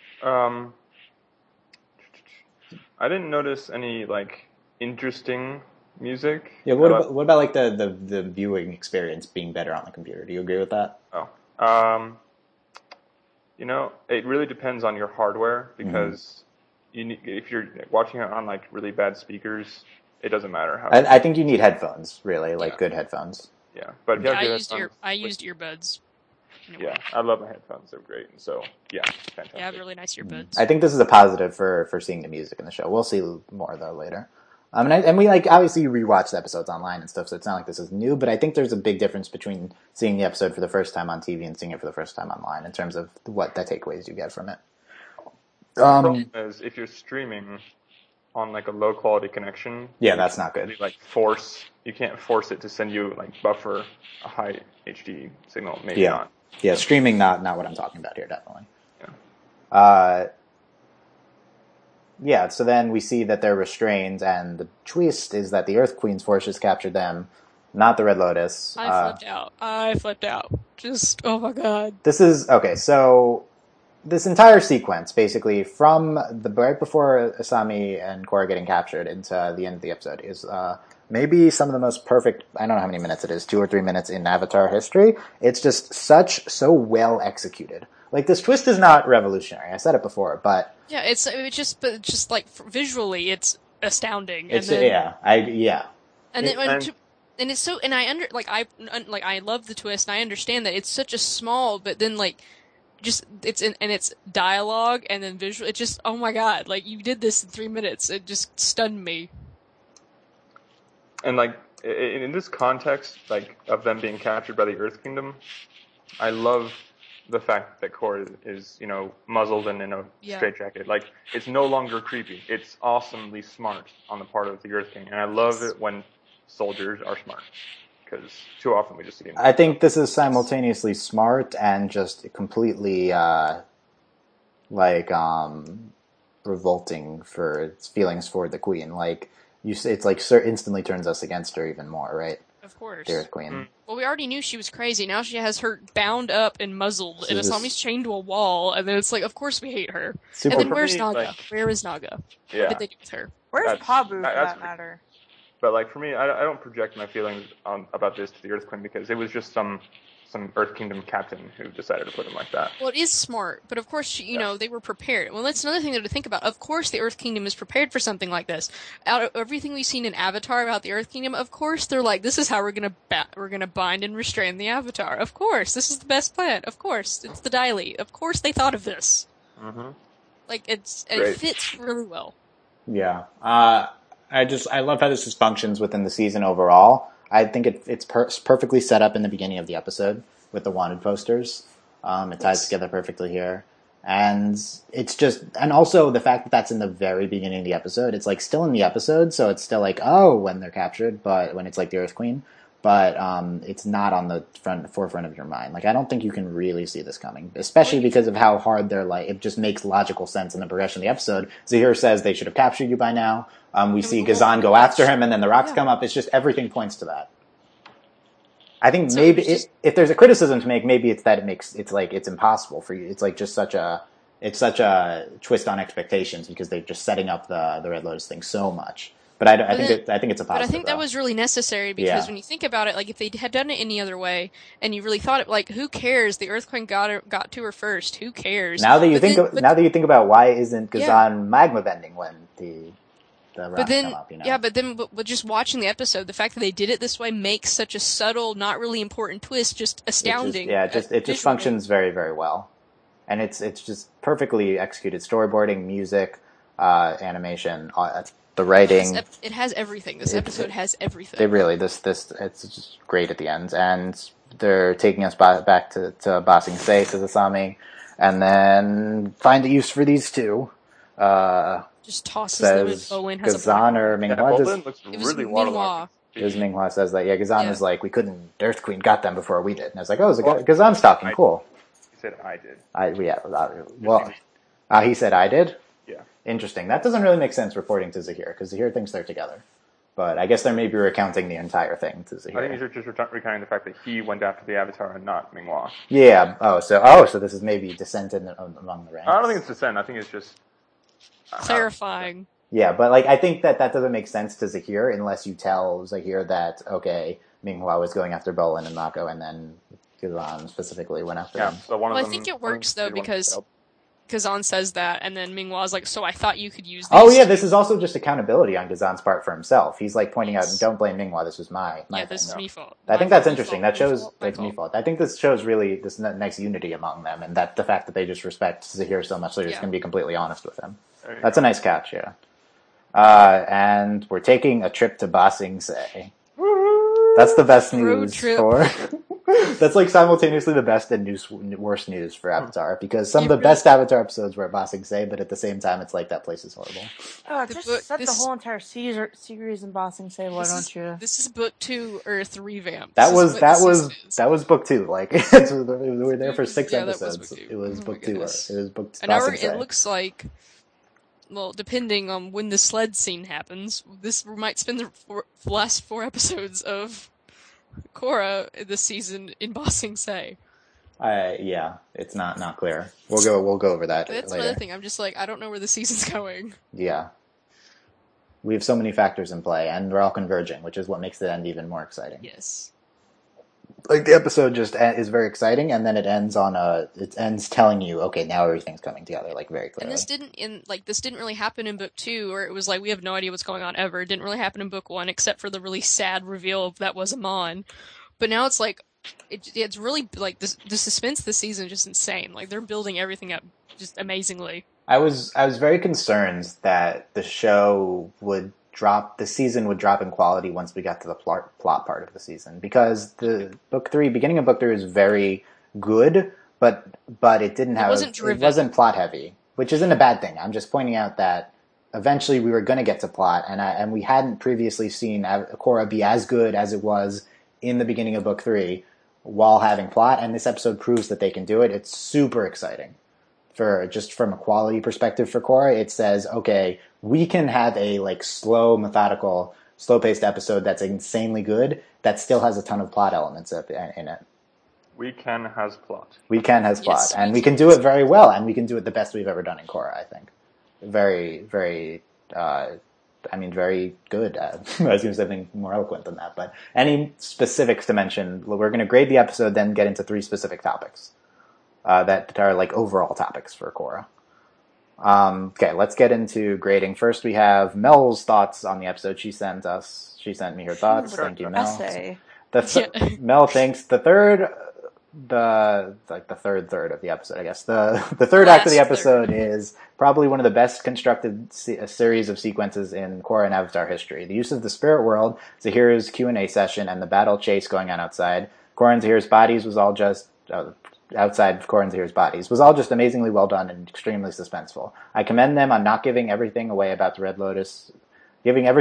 I didn't notice any interesting music. Yeah, what about the viewing experience being better on the computer? Do you agree with that? Oh, it really depends on your hardware because if you're watching it on really bad speakers, it doesn't matter how. I think you need headphones, really, good headphones. Yeah, but I used earbuds. Yeah, I love my headphones. They're great. So, yeah, fantastic. Yeah, I have really nice earbuds. I think this is a positive for seeing the music in the show. We'll see more, though, later. And we obviously rewatch the episodes online and stuff, so it's not like this is new, but I think there's a big difference between seeing the episode for the first time on TV and seeing it for the first time online in terms of what the takeaways you get from it. The problem is, if you're streaming, on like a low quality connection. Yeah, that's not good. Like you can't force it to send you like buffer a high HD signal. Maybe not. Yeah, streaming not what I'm talking about here, definitely. Yeah. So then we see that they're restrained, and the twist is that the Earth Queen's forces captured them, not the Red Lotus. I flipped out. Just, oh my god. So this entire sequence, basically, from right before Asami and Korra getting captured into the end of the episode, is maybe some of the most perfect, I don't know how many minutes it is, 2 or 3 minutes in Avatar history. It's just so well executed. Like, this twist is not revolutionary. I said it before, but... Yeah, it's just like, visually, it's astounding. And I love the twist, and I understand that it's such a small, but then, like, it's dialogue, and then visual, it just, oh my god, like, you did this in 3 minutes, it just stunned me. And, like, in this context, like, of them being captured by the Earth Kingdom, I love the fact that Korra is, muzzled and in a straitjacket. Like, it's no longer creepy. It's awesomely smart on the part of the Earth King. And I love it when soldiers are smart. Because too often we just see them. I think this is simultaneously smart and just completely, revolting for its feelings for the Queen. Like, it's like instantly turns us against her even more, right? Of course. The Earth Queen. Mm. Well, we already knew she was crazy. Now she has her bound up and muzzled, and Asami's chained to a wall, and then it's like, of course we hate her. And then where's Naga? Where is Naga? Yeah. What did they do with her? Where's Pabu, for that matter? But, like, for me, I don't project my feelings about this to the Earth Queen, because it was just some Earth Kingdom captain who decided to put him like that. Well, it is smart, but of course, they were prepared. Well, that's another thing to think about. Of course, the Earth Kingdom is prepared for something like this. Out of everything we've seen in Avatar about the Earth Kingdom, of course they're like, this is how we're gonna bind and restrain the Avatar. Of course, this is the best plan. Of course, it's the Dai Li. Of course, they thought of this. Mm-hmm. Like, it fits really well. Yeah. I love how this functions within the season overall. I think it's perfectly set up in the beginning of the episode with the wanted posters. It ties together perfectly here. And it's just, and also the fact that that's in the very beginning of the episode, it's like still in the episode, so it's still like, oh, when they're captured, but when it's like the Earth Queen, but it's not on the forefront of your mind. Like, I don't think you can really see this coming, especially because of how hard they're like, it just makes logical sense in the progression of the episode. Zahir says they should have captured you by now. We see Ghazan go after him, and then the rocks come up. It's just everything points to that. I think maybe if there's a criticism to make, maybe it's that it's impossible for you. It's like just such a twist on expectations because they're just setting up the Red Lotus thing so much. But I think it's a positive. But I think that was really necessary because when you think about it, like if they had done it any other way, and you really thought it, like who cares? The Earth Queen got to her first. Who cares? Now that you think about why isn't Ghazan magma bending when the rocks come up? Yeah, but just watching the episode, the fact that they did it this way makes such a subtle, not really important twist just astounding. It just functions very, very well, and it's just perfectly executed storyboarding, music, animation. The writing. It has everything. This episode has everything. It really, it's just great at the end. And they're taking us back to Ba Sing Se, to Asami, and then find a use for these two. Just tosses them and Bolin has Ghazan or Minghua. Bolin looks really Minghua. It was Minghua says that. Yeah, Ghazan was like, we couldn't, the Earth Queen got them before we did. And I was like, oh, Ghazan's talking, cool. He said I did. He said I did? Yeah. Interesting. That doesn't really make sense reporting to Zahir, because Zahir thinks they're together. But I guess they're maybe recounting the entire thing to Zahir. I think he's just recounting the fact that he went after the Avatar and not Minghua. Yeah. So this is maybe dissent among the ranks. I don't think it's dissent. I think it's just clarifying. Yeah, but like I think that doesn't make sense to Zahir unless you tell Zahir that Minghua was going after Bolin and Mako, and then Ghazan specifically went after him. So I think it works though because Ghazan says that, and then Minghwa's like, so I thought you could use these. Oh yeah, this is also just accountability on Ghazan's part for himself. He's like pointing out, don't blame Minghua, this was my this is me fault. I think that's interesting. That shows it's me fault. I think this shows really this nice unity among them, and that the fact that they just respect Zahir so much, they're just going to be completely honest with him. That's a nice catch, yeah. And we're taking a trip to Ba Sing Se. That's the best news for That's like simultaneously the best and worst news for Avatar, because some of the really- best Avatar episodes were at Ba Sing Se, but at the same time, it's like that place is horrible. Oh, The just book- set the this- whole entire series in Ba Sing Se, why don't you? This is book 2 Earth revamp. That This was is what that the was season is. that was book 2. Like we were there for 6 Yeah, that was episodes. book two. It was Oh my book 2. It goodness. was book. And Ba now Sing Se. it looks like, well, depending on when the sled scene happens, this might spend the last 4 episodes of Korra this season in Ba Sing Se. Yeah, it's not clear. We'll go over that That's later. another thing. I'm just like, I don't know where the season's going. Yeah. We have so many factors in play, and they're all converging, which is what makes the end even more exciting. Yes. Like, the episode just is very exciting, and then it ends telling you, okay, now everything's coming together, like, very clearly. And this didn't really happen in book 2, where it was like, we have no idea what's going on ever. It didn't really happen in book 1, except for the really sad reveal of that was Amon. But now it's like, it's really, like, the suspense this season is just insane. Like, they're building everything up just amazingly. I was very concerned that the season would drop in quality once we got to the plot part of the season, because the beginning of book 3 was very good, but it wasn't plot heavy, which isn't a bad thing. I'm just pointing out that eventually we were going to get to plot, and we hadn't previously seen Korra be as good as it was in the beginning of book 3 while having plot, and this episode proves that they can do it. It's super exciting. Just from a quality perspective for Korra, it says, okay, we can have a like slow, methodical, slow-paced episode that's insanely good that still has a ton of plot elements in it. Weekend has plot. Weekend has plot, Yes, and we can do it very well, and we can do it the best we've ever done in Korra, I think. Very, very, very good. I was going to say something more eloquent than that, but any specifics to mention, we're going to grade the episode, then get into 3 specific topics. That are like overall topics for Korra. Okay, let's get into grading. First, we have Mel's thoughts on the episode. She sent me her thoughts. Thank you, Mel. Essay. Mel thinks the third third of the episode, I guess. The third act of the episode is probably one of the best constructed series of sequences in Korra and Avatar history. The use of the spirit world, Zahira's Q&A session, and the battle chase going on outside. Korra and Zahira's bodies was all just... outside of Korra and Zahira's bodies, was all just amazingly well done and extremely suspenseful. I commend them on not giving everything away about the Red Lotus, in the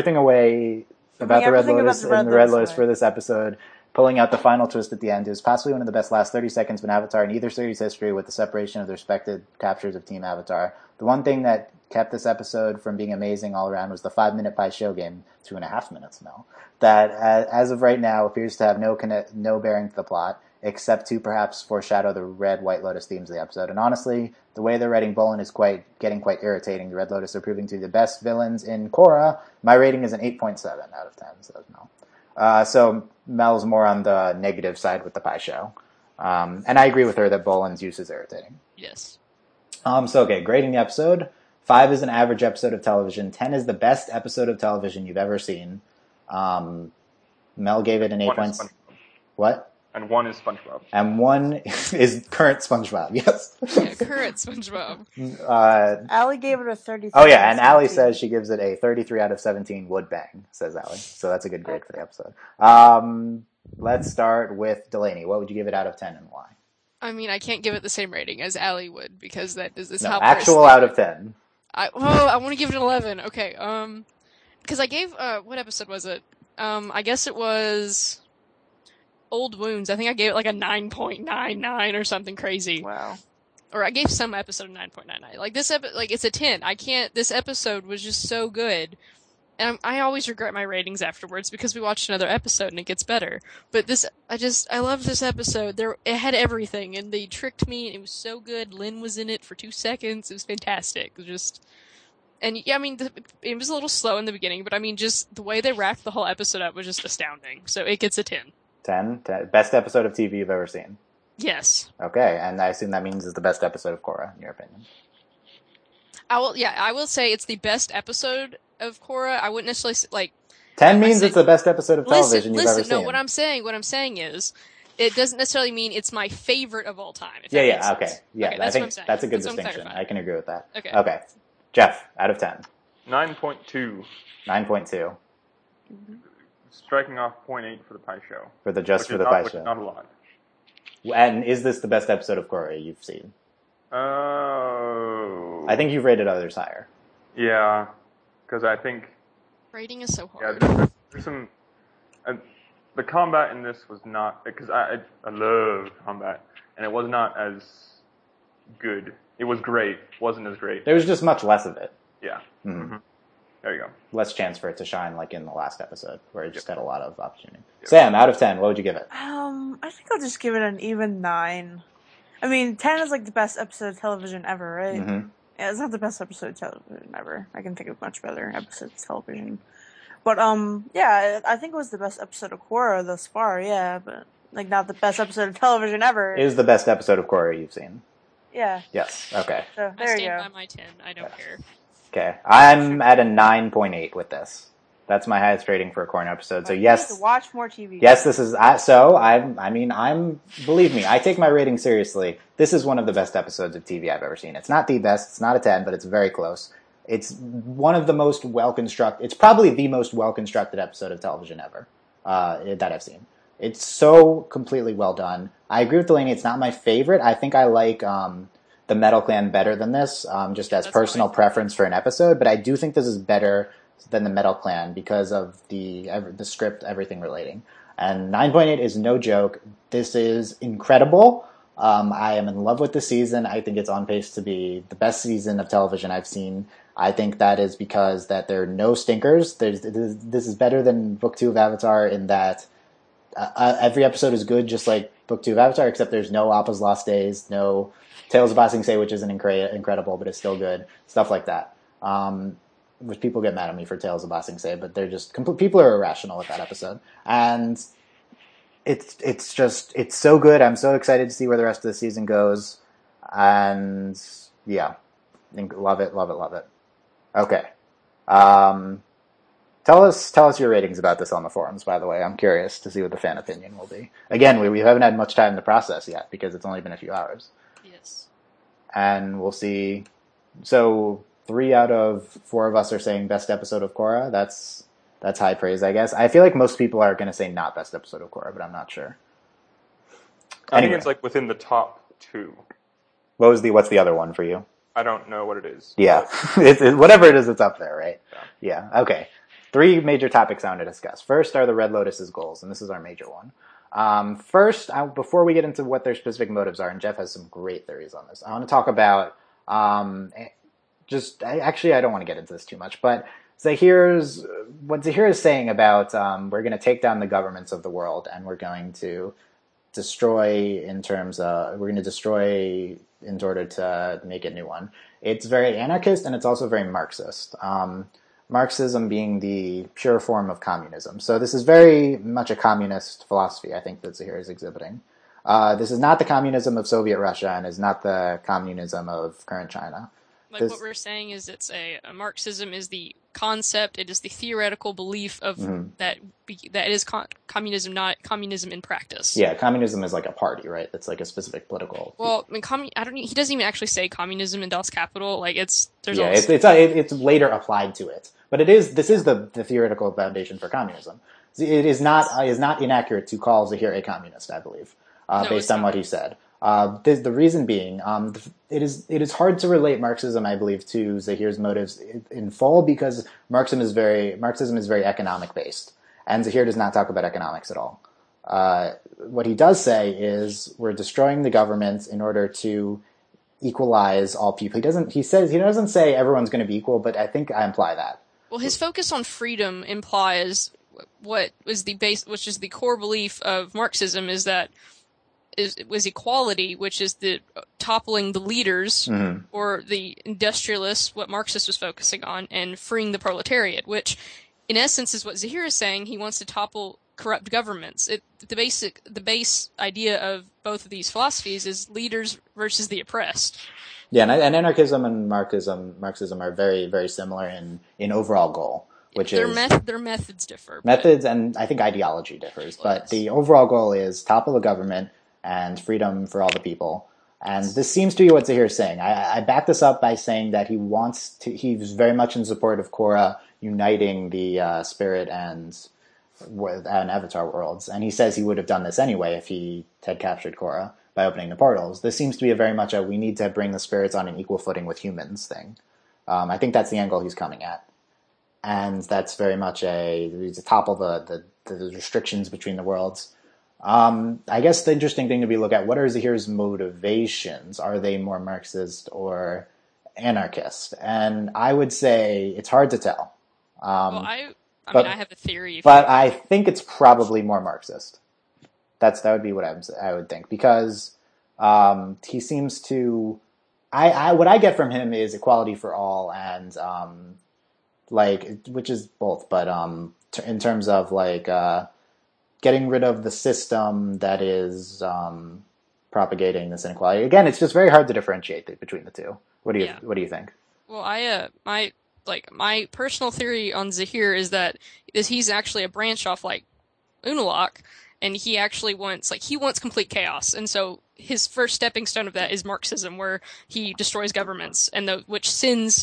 Red Lotus for this episode, pulling out the final twist at the end. It was possibly one of the best last 30 seconds of an Avatar in either series history, with the separation of the respected captures of Team Avatar. The one thing that kept this episode from being amazing all around was the 5-minute Pai Sho game, 2.5 minutes, Mel, that as of right now appears to have no bearing to the plot, except to perhaps foreshadow the Red White Lotus themes of the episode. And honestly, the way they're writing Bolin is getting quite irritating. The Red Lotus are proving to be the best villains in Korra. My rating is an 8.7 out of 10, says Mel. So Mel's more on the negative side with the Pai Sho. And I agree with her that Bolin's use is irritating. Yes. Okay, grading the episode. 5 is an average episode of television. 10 is the best episode of television you've ever seen. Mel gave it an 8. What? And 1 is SpongeBob. And 1 is current SpongeBob, yes. Yeah, current SpongeBob. Allie gave it a 33. Oh yeah, and Allie says she gives it a 33 out of 17 would bang, says Allie. So that's a good grade for the episode. Let's start with Delaney. What would you give it out of 10 and why? I mean, I can't give it the same rating as Allie would, because that is No, how actual out of 10. I want to give it an 11. Okay, because I gave, what episode was it? I guess it was Old Wounds. I think I gave it like a 9.99 or something crazy. Wow. Or I gave some episode a 9.99. Like this it's a 10. This episode was just so good. And I always regret my ratings afterwards because we watched another episode and it gets better. But I love this episode. It had everything and they tricked me and it was so good. Lynn was in it for 2 seconds. It was fantastic. It was a little slow in the beginning, but I mean, just the way they wrapped the whole episode up was just astounding. So it gets a 10. 10? Best episode of TV you've ever seen? Yes. Okay, and I assume that means it's the best episode of Korra, in your opinion. I will say it's the best episode of Korra. I wouldn't necessarily like 10 means it's the best episode of television you've ever seen. No, what I'm saying is, it doesn't necessarily mean it's my favorite of all time. Okay. That's I what I'm think saying. that's a good That's distinction. I can agree with that. Okay. Jeff, out of 10. 9.2. 9.2. Striking off 0.8 for the Pai Sho. For the Pai Sho. Which is not a lot. And is this the best episode of Korra you've seen? Oh. I think you've rated others higher. Yeah, because I think Rating is so hard. there's some. The combat in this was not, because I love combat, and it was not as good. It was great, wasn't as great. There was just much less of it. Yeah. Mm-hmm. There you go. Less chance for it to shine, like in the last episode, where it just had a lot of opportunity. Sam, out of 10, what would you give it? I think I'll just give it an even 9. I mean, 10 is like the best episode of television ever, right? Mm-hmm. Yeah, it's not the best episode of television ever. I can think of much better episodes of television. But, yeah, I think it was the best episode of Korra thus far, yeah, but, like, not the best episode of television ever. Is the best episode of Korra you've seen? Yeah. Yes, okay. So, I there you stand go. by my 10. I don't care. Okay, I'm at a 9.8 with this. That's my highest rating for a Korra episode, so You yes. need to watch more TV. Yes, this is, believe me, I take my rating seriously. This is one of the best episodes of TV I've ever seen. It's not the best, it's not a 10, but it's very close. It's one of the most well-constructed, it's probably the most well-constructed episode of television ever, that I've seen. It's so completely well done. I agree with Delaney, it's not my favorite. I think I like, the Metal Clan better than this, just as personal preference for an episode, but I do think this is better than the Metal Clan because of the script, everything relating. And 9.8 is no joke. This is incredible. I am in love with the season. I think it's on pace to be the best season of television I've seen. I think that is because that there are no stinkers. This is better than Book 2 of Avatar in that every episode is good, just like Book 2 of Avatar, except there's no Appa's Lost Days, no Tales of Ba Sing Se, which isn't incredible, but it's still good. Stuff like that. Which people get mad at me for Tales of Ba Sing Se, but they're just people are irrational with that episode. And it's so good. I'm so excited to see where the rest of the season goes. And yeah, love it. Okay. Tell us your ratings about this on the forums, by the way. I'm curious to see what the fan opinion will be. Again, we haven't had much time to process yet because it's only been a few hours. Yes. And we'll see. So 3 out of 4 of us are saying best episode of Korra. That's high praise, I guess. I feel like most people are going to say not best episode of Korra, but I'm not sure. I think it's like within the top 2. What's the other one for you? I don't know what it is. Yeah. Whatever it is, it's up there, right? Yeah. Okay. 3 major topics I want to discuss. First are the Red Lotus's goals, and this is our major one. First, before we get into what their specific motives are, and Jeff has some great theories on this, I want to talk about actually, I don't want to get into this too much, but what Zahir is saying about we're going to take down the governments of the world, and we're going to destroy in order to make a new one. It's very anarchist, and it's also very Marxist. Marxism being the pure form of communism. So this is very much a communist philosophy, I think, that Zahir is exhibiting. This is not the communism of Soviet Russia, and is not the communism of current China. What we're saying is it's a Marxism is the concept, it is the theoretical belief of that is communism, not communism in practice. Yeah, communism is like a party, right? That's like a specific political. Well, I mean, he doesn't even actually say communism in Das Kapital. Like it's later applied to it, but this is the theoretical foundation for communism. It is not inaccurate to call Zahir a communist, I believe, based on what he said. The reason being, it is hard to relate Marxism, I believe, to Zahir's motives in full because Marxism is very economic based, and Zahir does not talk about economics at all. What he does say is we're destroying the government in order to equalize all people. He doesn't say everyone's going to be equal, but I think I imply that. Well, his focus on freedom implies which is the core belief of Marxism was equality, which is the toppling the leaders or the industrialists, what Marxist was focusing on, and freeing the proletariat, which in essence is what Zahir is saying. He wants to topple corrupt governments. The base idea of both of these philosophies is leaders versus the oppressed. Yeah, and anarchism and Marxism are very, very similar in overall goal, which their methods differ. Methods and I think ideology differs, but the overall goal is topple the government and freedom for all the people. And this seems to be what Zahir is saying. I back this up by saying that he's very much in support of Korra uniting the spirit and and Avatar worlds, and he says he would have done this anyway if he had captured Korra by opening the portals. This seems to be very much a we need to bring the spirits on an equal footing with humans thing. I think that's the angle he's coming at, and that's very much to topple the restrictions between the worlds. I guess the interesting thing to be look at, what are Zahir's motivations? Are they more Marxist or anarchist? And I would say it's hard to tell. I mean, I have a theory. But I think it's probably more Marxist. That would be what I would think, because he seems to. What I get from him is equality for all, and which is both, but in terms of getting rid of the system that is propagating this inequality. Again, it's just very hard to differentiate between the two. What do you think? Well, my personal theory on Zahir is that he's actually a branch off Unalaq, and he actually wants complete chaos, and so his first stepping stone of that is Marxism, where he destroys governments, and which sends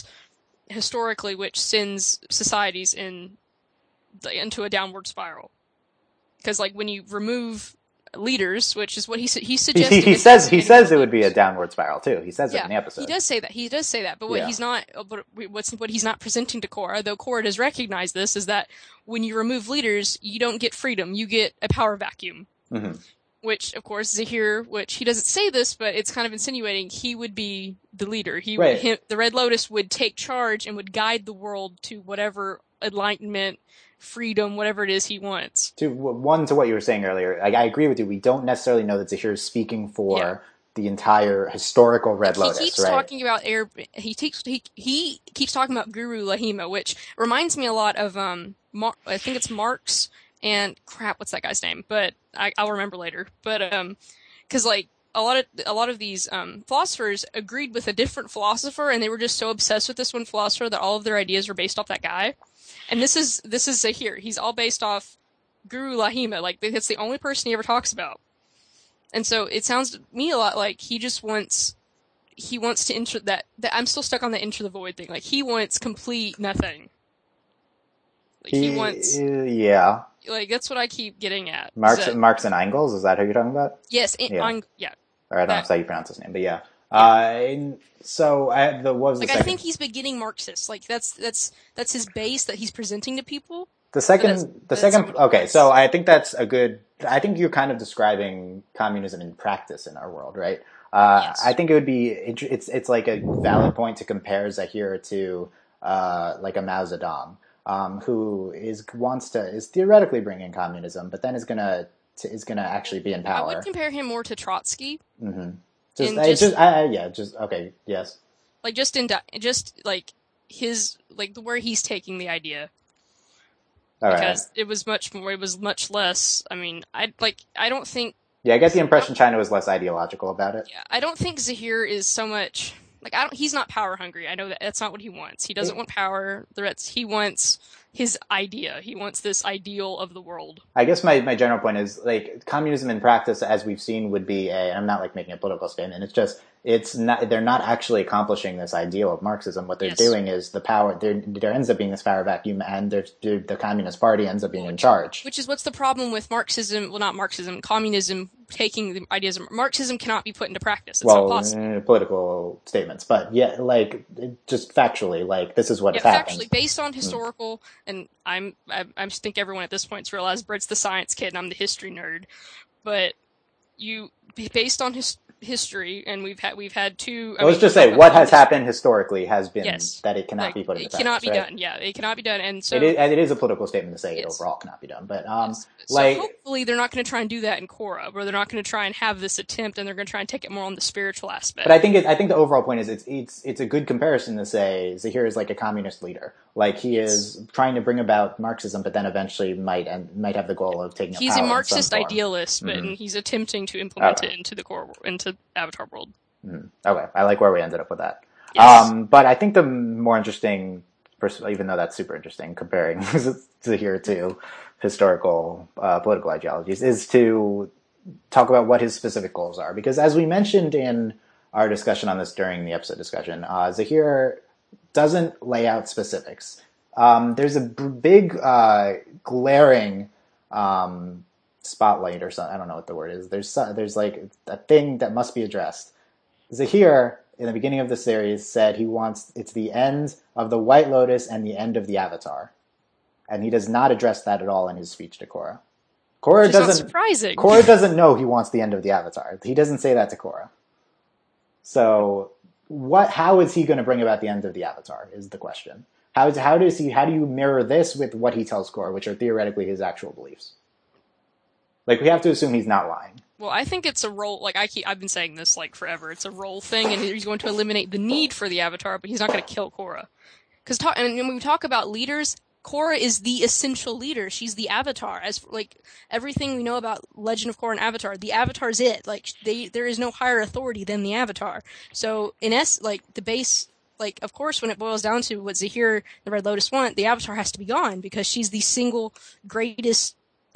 societies into a downward spiral. Because when you remove leaders, which is what he suggested, he says it would be a downward spiral too. He says it in the episode. He does say that. But what he's not, what he's not presenting to Korra, though Korra does recognize this, is that when you remove leaders, you don't get freedom. You get a power vacuum. Mm-hmm. Which, of course, Zahir, which he doesn't say this, but it's kind of insinuating he would be the leader. The Red Lotus would take charge and would guide the world to whatever enlightenment, freedom, whatever it is he wants. To what you were saying earlier, I agree with you. We don't necessarily know that Zahir is speaking for the entire historical Red Lotus. He keeps talking about he keeps talking about Guru Lahima, which reminds me a lot of I think it's Marx and what's that guy's name? But I'll remember later. But because a lot of these philosophers agreed with a different philosopher, and they were just so obsessed with this one philosopher that all of their ideas were based off that guy. And this is Zahir. He's all based off Guru Lahima. That's the only person he ever talks about. And so it sounds to me a lot like he wants to enter that I'm still stuck on the enter the void thing. He wants complete nothing. He wants that's what I keep getting at. Marx and Engels, is that who you're talking about? Yes, Or I don't know how you pronounce his name, but yeah. What was the second? I think he's beginning Marxist. That's his base that he's presenting to people. The second. Okay, so I think that's a good. I think you're kind of describing communism in practice in our world, right? Yes. I think it would be. It's a valid point to compare Zahir to a Mao Zedong, who is theoretically bringing communism, but then is gonna actually be in power. I would compare him more to Trotsky. Mm-hmm. Yes. Where he's taking the idea. All because right. it was much less. I mean, I don't think. Yeah, I get the impression China was less ideological about it. Yeah, I don't think Zahir is so much he's not power hungry. I know that's not what he wants. He doesn't want power. He wants his idea. He wants this ideal of the world. I guess my general point is communism in practice, as we've seen, would be I'm not making a political statement. It's just they're not actually accomplishing this ideal of Marxism. What they're doing is the power. There ends up being this power vacuum, and the Communist Party ends up being in charge. Which is what's the problem with Marxism? Well, not Marxism. Communism taking the ideas of Marxism cannot be put into practice. It's not possible. Political statements, but just factually, this is what has happened. Factually, based on historical, and I think everyone at this point's realized Brett's the science kid and I'm the history nerd, but based on history, and we've had two. Let's just say what has happened historically has been that it cannot be put into practice. It cannot be done. Yeah, it cannot be done, and so it is a political statement to say it overall cannot be done. But so hopefully they're not going to try and do that in Korra, where they're not going to try and have this attempt, and they're going to try and take it more on the spiritual aspect. But I think the overall point is it's a good comparison to say Zahir is like a communist leader, he is trying to bring about Marxism, but then eventually might have the goal of taking. He's a Marxist idealist, but he's attempting to implement it into the core into Avatar world. Mm-hmm. Okay, I like where we ended up with that. Yes. But I think the more interesting, even though that's super interesting, comparing Zahir to historical political ideologies, is to talk about what his specific goals are. Because as we mentioned in our discussion on this during the episode discussion, Zahir doesn't lay out specifics. There's a big glaring spotlight or something. I don't know what the word is. There's like a thing that must be addressed. Zahir, in the beginning of the series, said it's the end of the White Lotus and the end of the Avatar. And he does not address that at all in his speech to Korra. Which is not surprising. Korra doesn't know he wants the end of the Avatar. He doesn't say that to Korra. So how is he going to bring about the end of the Avatar is the question. How do you mirror this with what he tells Korra, which are theoretically his actual beliefs? Like, we have to assume he's not lying. Well, I think it's a role, like I've been saying this like forever, it's a role thing, and he's going to eliminate the need for the Avatar, but he's not going to kill Korra. And when we talk about leaders, Korra is the essential leader. She's the Avatar. As like everything we know about Legend of Korra and Avatar, the Avatar's it. Like there is no higher authority than the Avatar. So the base, like of course, when it boils down to what Zahir, the Red Lotus want, the Avatar has to be gone because she's the single greatest.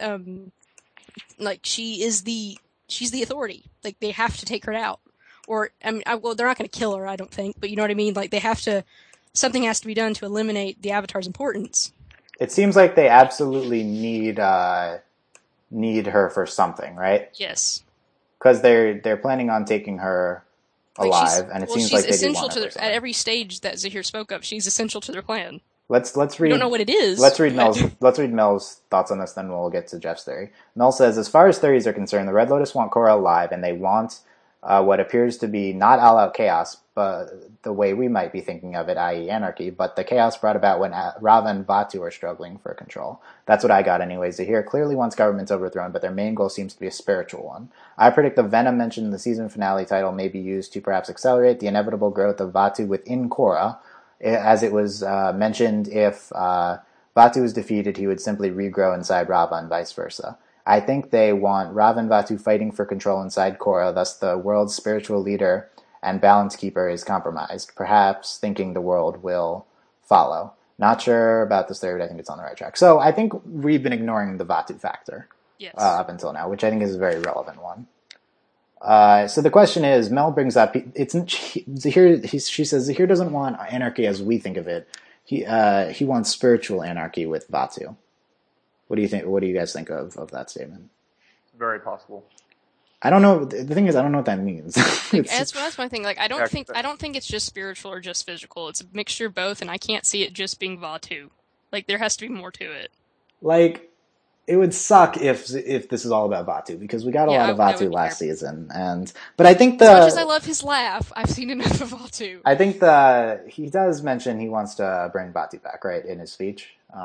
She's the authority. Like they have to take her out, or I mean, they're not going to kill her, I don't think, but you know what I mean. Like they have to. Something has to be done to eliminate the Avatar's importance. It seems like they absolutely need her for something, right? Yes. Because they're planning on taking her alive, and it seems like they do want her for at every stage that Zahir spoke of. She's essential to their plan. Let's read. We don't know what it is. Let's read Mel's thoughts on this, then we'll get to Jeff's theory. Mel says, as far as theories are concerned, the Red Lotus want Korra alive, and they want what appears to be not all-out chaos, but the way we might be thinking of it, i.e. anarchy, but the chaos brought about when Rava and Vaatu are struggling for control. That's what I got anyways. Zahir clearly wants governments overthrown, but their main goal seems to be a spiritual one. I predict the venom mentioned in the season finale title may be used to perhaps accelerate the inevitable growth of Vaatu within Korra. As it was mentioned, if Vaatu was defeated, he would simply regrow inside Rava and vice versa. I think they want Rava and Vaatu fighting for control inside Korra, thus the world's spiritual leader and balance keeper is compromised, perhaps thinking the world will follow. Not sure about this theory, but I think it's on the right track. So I think we've been ignoring the Vaatu factor up until now, which I think is a very relevant one. So the question is, Mel brings up, Zahir, she says Zahir doesn't want anarchy as we think of it. He wants spiritual anarchy with Vaatu. What do you think? What do you guys think of that statement? Very possible. I don't know. The thing is, I don't know what that means. That's my thing. Like, I don't think it's just spiritual or just physical. It's a mixture of both, and I can't see it just being Vaatu. Like, there has to be more to it. Like, it would suck if this is all about Vaatu, because we got a lot of Vaatu last season, but I think as much as I love his laugh, I've seen enough of Vaatu. I think he does mention he wants to bring Vaatu back, right, in his speech.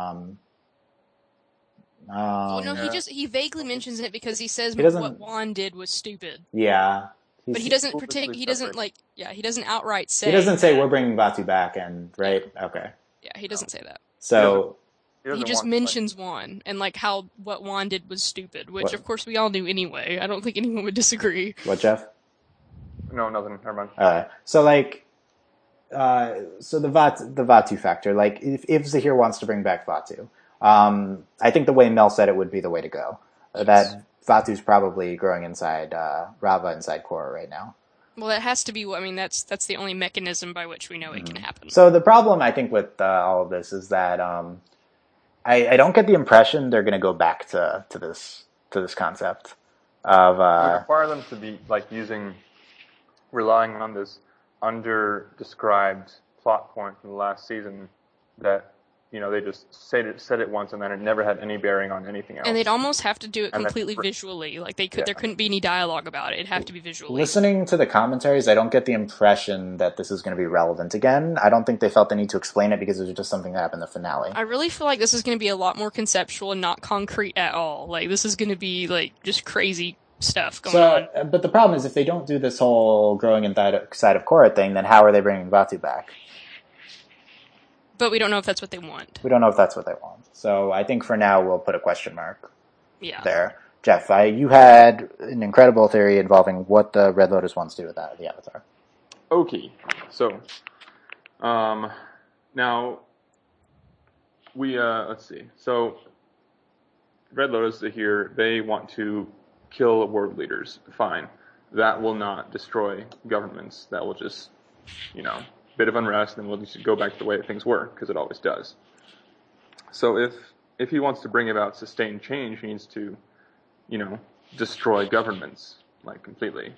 He vaguely mentions it because he says what Wan did was stupid. Yeah. But he doesn't outright say. He doesn't say we're bringing Vaatu back, right? Okay. Yeah, he doesn't say that. So he just mentions Wan and like how what Wan did was stupid, which of course we all knew anyway. I don't think anyone would disagree. What, Jeff? No, nothing. Never mind. So the Vaatu factor, like if Zahir wants to bring back Vaatu, I think the way Mel said it would be the way to go. Yes. That Vaatu's probably growing inside Rava inside Korra right now. Well, that has to be. I mean, that's the only mechanism by which we know it can happen. So the problem, I think, with all of this is that I don't get the impression they're going to go back to this concept of. It would require them to be like relying on this under-described plot point from the last season that. They just said it once, and then it never had any bearing on anything else. And they'd almost have to do it completely visually. Like there couldn't be any dialogue about it. It'd have to be visually. Listening to the commentaries, I don't get the impression that this is going to be relevant again. I don't think they felt the need to explain it because it was just something that happened in the finale. I really feel like this is going to be a lot more conceptual and not concrete at all. Like this is going to be like just crazy stuff going on. But the problem is, if they don't do this whole growing inside of Korra thing, then how are they bringing Vaatu back? But we don't know if that's what they want. We don't know if that's what they want. So I think for now we'll put a question mark there. Jeff, you had an incredible theory involving what the Red Lotus wants to do with the Avatar. Okay. So, now, we, let's see. So, Red Lotus here, they want to kill world leaders. Fine. That will not destroy governments. That will just, bit of unrest, and we'll just go back to the way things were, because it always does. So if if he wants to bring about sustained change, he needs to, destroy governments, like, completely.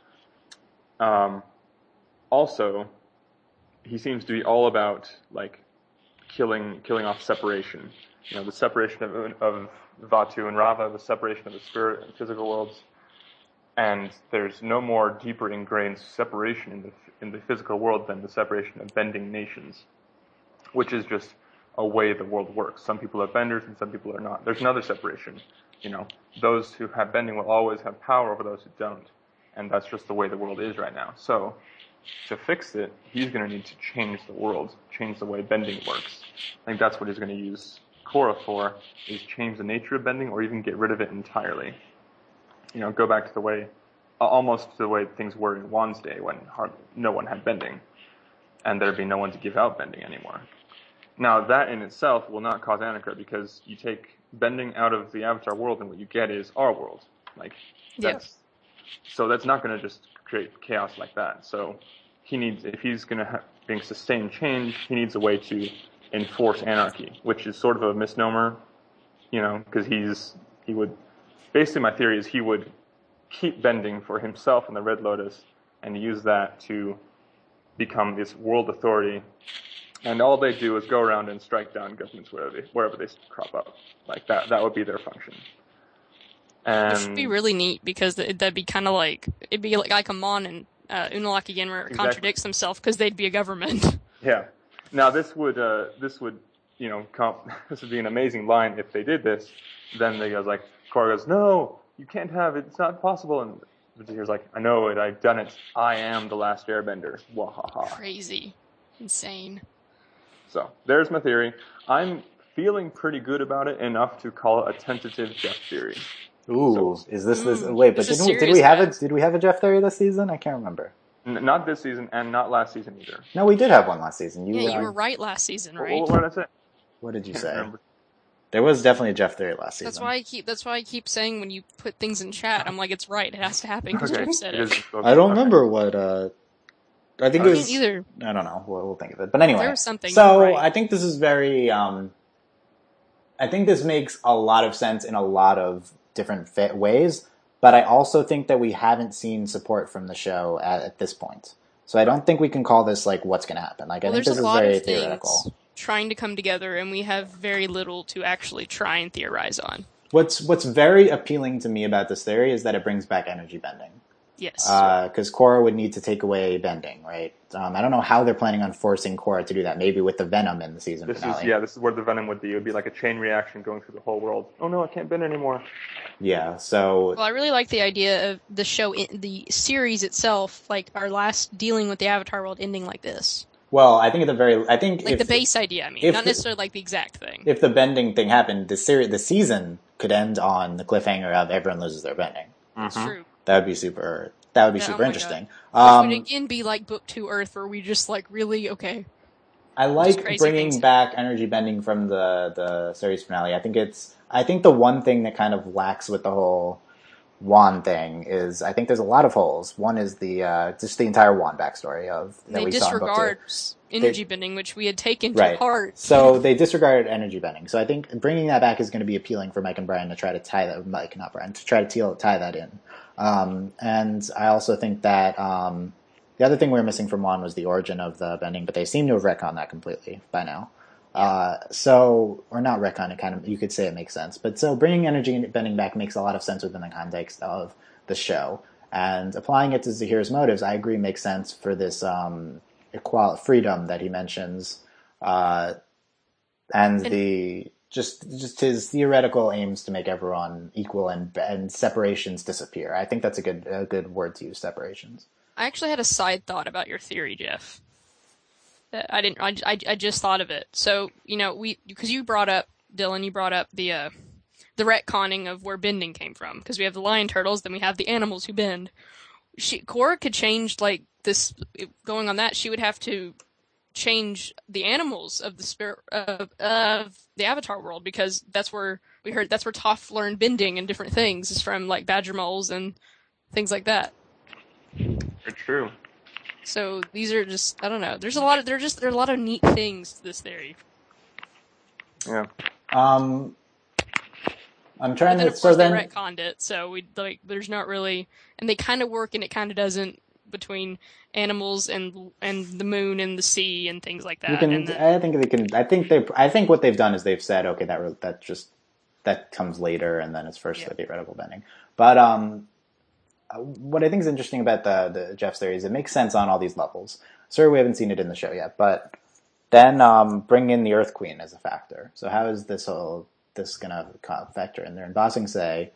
Also, he seems to be all about, like, killing off separation. The separation of Vatu and Rava, the separation of the spirit and physical worlds. And there's no more deeper ingrained separation in the physical world than the separation of bending nations, which is just a way the world works. Some people are benders and some people are not. There's another separation. Those who have bending will always have power over those who don't. And that's just the way the world is right now. So, to fix it, he's going to need to change the world, change the way bending works. I think that's what he's going to use Korra for, is change the nature of bending or even get rid of it entirely. Go back to the way, almost to the way things were in Wan's day when no one had bending. And there'd be no one to give out bending anymore. Now, that in itself will not cause Anarchy because you take bending out of the Avatar world and what you get is our world. So that's not going to just create chaos like that. So if he's going to bring sustained change, he needs a way to enforce anarchy, which is sort of a misnomer, because he would, basically my theory is he would keep bending for himself and the Red Lotus and use that to become this world authority. And all they do is go around and strike down governments wherever they crop up. Like that would be their function. And it would be really neat because that'd be kind of like, it'd be like Amon and Unalaq again where it contradicts themselves because they'd be a government. Yeah. Now this would this would be an amazing line if they did this. Then they goes like, Korra goes, no, you can't have it. It's not possible. And Vizir's like, I know it. I've done it. I am the last airbender. Wahaha. Crazy. Insane. So there's my theory. I'm feeling pretty good about it enough to call it a tentative Jeff theory. Ooh, is this? Wait, but did we have a Jeff theory this season? I can't remember. Not this season, and not last season either. No, we did have one last season. You were right last season, right? What did I say? What did you say? Remember. There was definitely a Jeff theory last season. That's why I keep saying when you put things in chat, I'm like, it's right. It has to happen because Jeff said it. I don't remember what. I think it was. Either. I don't know. We'll think of it. But anyway, there was something. So right. I think this is very. I think this makes a lot of sense in a lot of different ways, but I also think that we haven't seen support from the show at this point. So I don't think we can call this like what's going to happen. Like I think this is very theoretical. Trying to come together, and we have very little to actually try and theorize on. What's very appealing to me about this theory is that it brings back energy bending. Yes. Because Korra would need to take away bending, right? I don't know how they're planning on forcing Korra to do that. Maybe with the venom in the season finale. This is where the venom would be. It would be like a chain reaction going through the whole world. Oh no, I can't bend anymore. Yeah, so... Well, I really like the idea of the show, the series itself, like our last dealing with the Avatar world ending like this. Well, I think the base idea, not necessarily like the exact thing. If the bending thing happened, the season could end on the cliffhanger of everyone loses their bending. That's true. That would be super interesting. Which would again be like Book 2 Earth, where we just like really, okay. I like bringing back energy bending from the series finale. I think the one thing that kind of lacks with the whole Wan thing is I think there's a lot of holes. One is just the entire Wan backstory that we saw in Book 2. They disregard energy bending, which we had taken to heart. So they disregarded energy bending. So I think bringing that back is going to be appealing for Mike and Brian to try to tie that. Mike, not Brian, to try to tie that in. And I also think that the other thing we were missing from Wan was the origin of the bending, but they seem to have retconned that completely by now. Or not retcon, it kind of, you could say it makes sense. But so bringing energy bending back makes a lot of sense within the context of the show. And applying it to Zahir's motives, I agree, makes sense for this freedom that he mentions, and just his theoretical aims to make everyone equal and separations disappear. I think that's a good word to use, separations. I actually had a side thought about your theory, Jeff. I just thought of it. So, because you brought up, Dylan, the retconning of where bending came from. Because we have the lion turtles, then we have the animals who bend. Korra could change, like, this, going on that, she would have to change the animals of the spirit of the Avatar world, because that's where Toph learned bending and different things, is from, like, badger moles and things like that. Very true. So these are just, I don't know. There are a lot of neat things to this theory. Yeah. I'm trying Then to. of So course they then, retconned it, so we like there's not really, and they kind of work and it kind of doesn't between animals and the moon and the sea and things like that. you can. And then, I think they can. I think what they've done is they've said, okay, that comes later, and then it's first the theoretical bending. But what I think is interesting about the Jeff's theory is it makes sense on all these levels. Sorry, we haven't seen it in the show yet, but then bring in the Earth Queen as a factor. So how is this going to factor in there? And Bossing say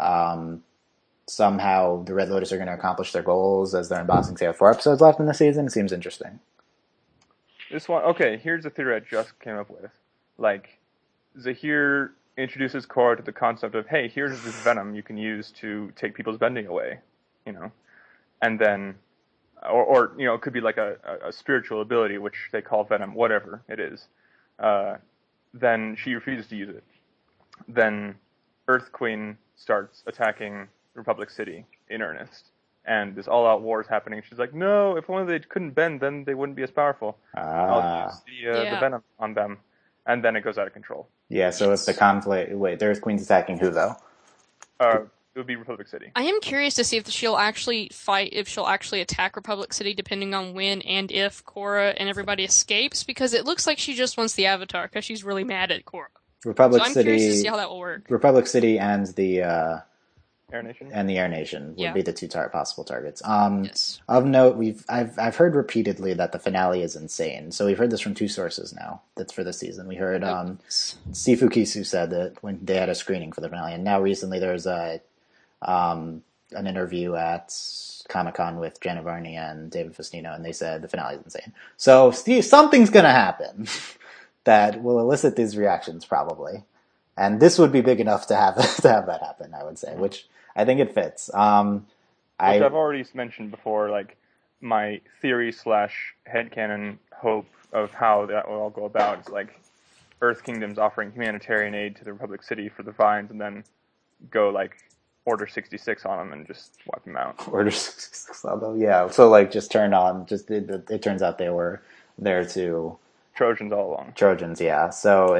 somehow the Red Lotus are going to accomplish their goals as they're in Bossing say have 4 episodes left in the season. It seems interesting. This one, okay, here's a theory I just came up with. Like, Zahir introduces Korra to the concept of, hey, here's this venom you can use to take people's bending away, and then, or it could be like a spiritual ability, which they call venom, whatever it is. Then she refuses to use it. Then Earth Queen starts attacking Republic City in earnest. And this all-out war is happening. She's like, no, if only they couldn't bend, then they wouldn't be as powerful. I'll use the venom on them. And then it goes out of control. Yeah, so it's the conflict. Wait, the Earth Queen's attacking who, though? It would be Republic City. I am curious to see if she'll actually fight, if she'll actually attack Republic City, depending on when and if Korra and everybody escapes, because it looks like she just wants the Avatar, because she's really mad at Korra. Republic so I'm City. Curious to see how that will work. Republic City and the Air Nation and the Air Nation would be the 2 possible targets. Yes. Of note, I've heard repeatedly that the finale is insane. So we've heard this from 2 sources now. That's for this season. We heard Sifu Kisu said that when they had a screening for the finale, and now recently there was an interview at Comic-Con with Janet Varney and David Faustino, and they said the finale is insane. So something's going to happen that will elicit these reactions probably. And this would be big enough to have that happen, I would say, which I think it fits. Which I've already mentioned before, like my theory / headcanon hope of how that will all go about is like Earth Kingdom's offering humanitarian aid to the Republic City for the Vines, and then go like Order 66 on them and just wipe them out. Order 66 on them, yeah. So like just turn on. Just it turns out they were there to Trojans all along. Trojans, yeah. So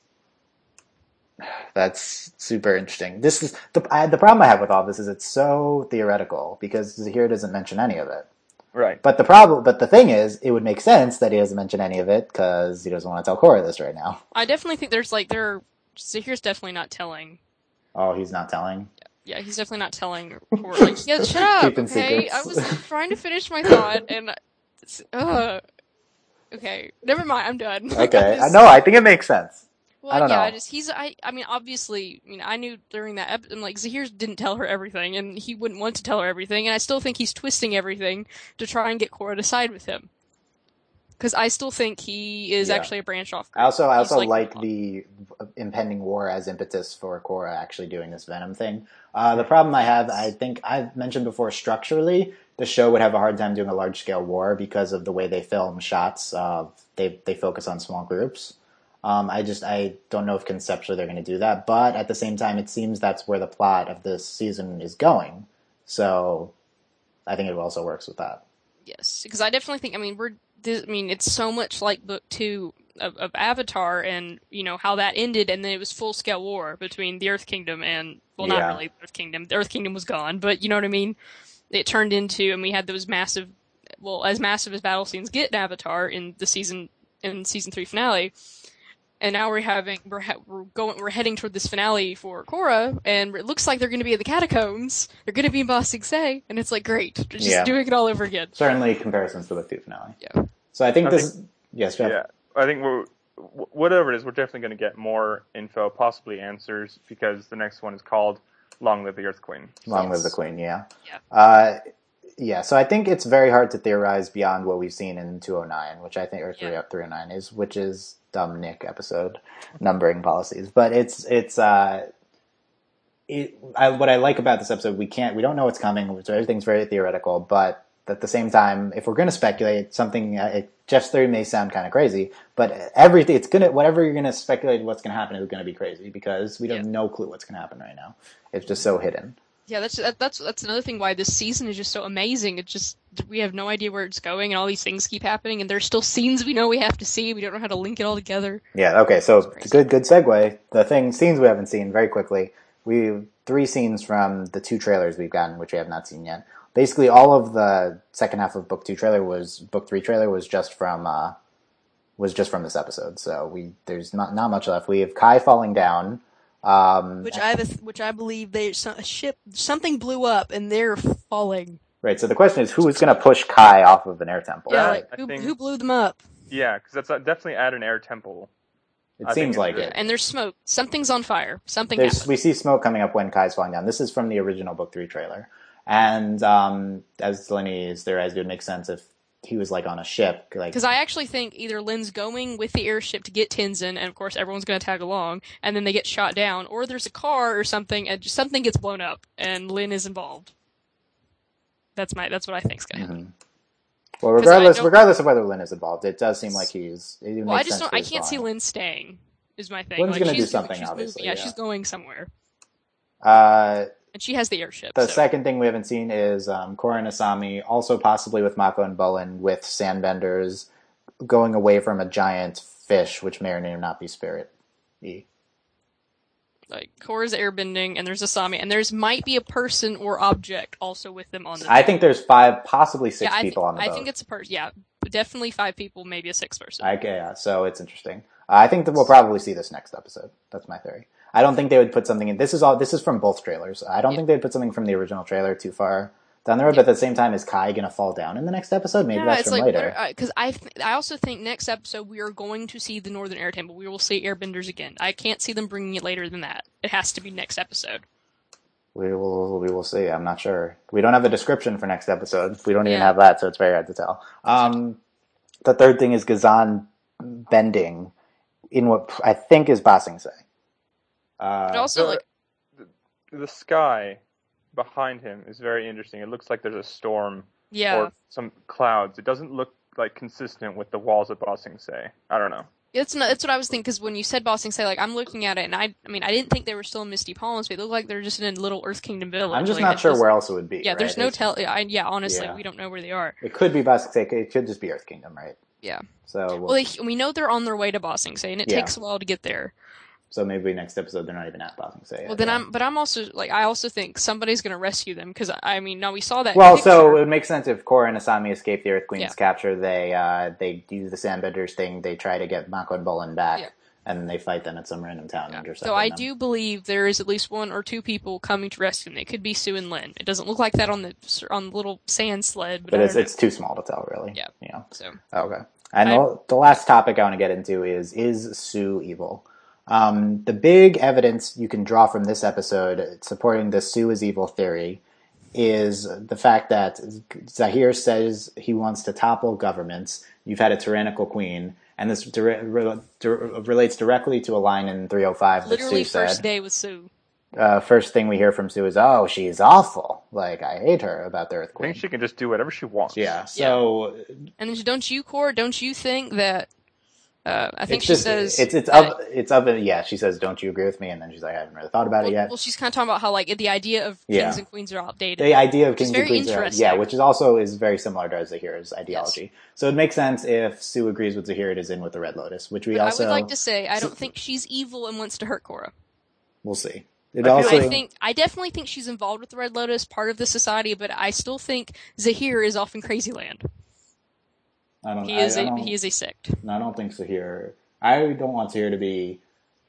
that's super interesting. This is the problem I have with all this is it's so theoretical because Zahir doesn't mention any of it. Right. But the thing is, it would make sense that he doesn't mention any of it because he doesn't want to tell Korra this right now. I definitely think Zahir's definitely not telling. Oh, he's not telling? Yeah, he's definitely not telling Korra. Like, yeah, shut up, Keeping okay? secrets. I was trying to finish my thought, and okay, never mind. I'm done. Okay, no, I think it makes sense. Well, I don't know. I mean, obviously, I knew during that episode, like, Zahir didn't tell her everything, and he wouldn't want to tell her everything, and I still think he's twisting everything to try and get Korra to side with him. Because I still think he is actually a branch off. I also like the impending war as impetus for Korra actually doing this Venom thing. The problem I have, I think I've mentioned before, structurally, the show would have a hard time doing a large scale war because of the way they film shots. They focus on small groups. I don't know if conceptually they're going to do that, but at the same time, it seems that's where the plot of this season is going. So I think it also works with that. Yes, because I definitely think, it's so much like book 2 of Avatar and, how that ended, and then it was full-scale war between the Earth Kingdom and, not really the Earth Kingdom. The Earth Kingdom was gone, but you know what I mean? It turned into, and we had those massive as battle scenes get in Avatar in season 3 finale. And now we're heading toward this finale for Korra, and it looks like they're going to be in the catacombs. They're going to be in Ba Sing Se, and it's like great, they're just doing it all over again. Certainly, comparisons to the 2 finale. Yeah. So I think yes, Jeff. Yeah, I think whatever it is, we're definitely going to get more info, possibly answers, because the next one is called "Long Live the Earth Queen." Long Live the Queen. Yeah. Yeah. So I think it's very hard to theorize beyond what we've seen in 209, which I think, or 309 is, which is dumb Nick episode numbering policies. But what I like about this episode, we don't know what's coming. So everything's very theoretical, but at the same time, if we're going to speculate something, Jeff's theory may sound kind of crazy, but whatever you're going to speculate what's going to happen is going to be crazy because we have no clue what's going to happen right now. It's just so hidden. Yeah, that's another thing why this season is just so amazing. It's just we have no idea where it's going, and all these things keep happening, and there's still scenes we know we have to see. We don't know how to link it all together. Yeah. Okay. So good segue. Scenes we haven't seen very quickly. 3 scenes from the 2 trailers we've gotten, which we have not seen yet. Basically, all of the second half of book 3 trailer was just from this episode. So there's not much left. We have Kai falling down. Which I believe a ship, something blew up and they're falling. Right. So the question is, who is going to push Kai off of an air temple? Yeah, who blew them up? Yeah, because that's definitely at an air temple. It seems like it. And there's smoke. Something's on fire. Something happened. We see smoke coming up when Kai's falling down. This is from the original book 3 trailer. And as Delaney is there, as it would make sense if he was like on a ship. Because I actually think either Lynn's going with the airship to get Tenzin, and of course everyone's going to tag along, and then they get shot down, or there's a car or something, and something gets blown up, and Lynn is involved. That's what I think's going to happen. Well, regardless of whether Lynn is involved, it does seem like I can't see Lynn staying. Is my thing. Lynn's going to do something, obviously. Yeah, she's going somewhere. And she has the airship. The second thing we haven't seen is Korra and Asami, also possibly with Mako and Bolin, with sandbenders, going away from a giant fish, which may or may not be Spirit. Like, Korra's airbending, and there's Asami, and there's might be a person or object also with them on the boat. I think there's 5, possibly 6 people on the boat. I think it's a person, yeah. Definitely 5 people, maybe a 6th person. Yeah, so it's interesting. I think that we'll probably see this next episode. That's my theory. I don't think they would put something in. This is from both trailers. I don't think they'd put something from the original trailer too far down the road. But at the same time, is Kai going to fall down in the next episode? Maybe that's from later. Because I also think next episode we are going to see the Northern Air Temple. We will see airbenders again. I can't see them bringing it later than that. It has to be next episode. We will see. I'm not sure. We don't have a description for next episode. We don't even have that, so it's very hard to tell. The third thing is Ghazan bending in what I think is Ba Sing Se. But also, the sky behind him is very interesting. It looks like there's a storm or some clouds. It doesn't look like consistent with the walls of Ba Sing Se. I don't know. It's what I was thinking, because when you said Ba Sing Se, I'm looking at it, and I didn't think they were still in Misty Palms, but it looked like they're just in a little Earth Kingdom village. I'm just not sure where else it would be. Yeah, there's no honestly, we don't know where they are. It could be Ba Sing Se. It could just be Earth Kingdom, right? Yeah. So we know they're on their way to Ba Sing Se, and it takes a while to get there. So maybe next episode they're not even at Ba Sing Se. Well, then I'm also I also think somebody's going to rescue them, because now we saw that. Well, so it would make sense if Korra and Asami escape the Earth Queen's capture. They do the Sandbenders thing. They try to get Mako and Bolin back, and then they fight them at some random town. So I do believe there is at least 1 or 2 people coming to rescue them. It could be Sue and Lynn. It doesn't look like that on the little sand sled, but it's too small to tell, really. Yeah. So okay. And the last topic I want to get into is Sue evil? The big evidence you can draw from this episode supporting the Sue is evil theory is the fact that Zahir says he wants to topple governments. You've had a tyrannical queen, and this relates directly to a line in 305 that Sue said. First day with Sue. First thing we hear from Sue is, "Oh, she's awful. Like, I hate her," about the Earth Queen. I think she can just do whatever she wants. Yeah. So. And then don't you, Cor? Don't you think that? I think she says she says, "Don't you agree with me?" And then she's like, "I haven't really thought about it yet." Well, she's kind of talking about how the idea of kings and queens are outdated. The idea of kings and queens which is also very similar to Zahir's ideology. Yes. So it makes sense if Sue agrees with Zahir, it is in with the Red Lotus, which I would like to say I don't think she's evil and wants to hurt Korra. We'll see. I definitely think she's involved with the Red Lotus, part of the society, but I still think Zahir is off in Crazy Land. He is a sect. No, I don't think Zahir. I don't want Zahir to be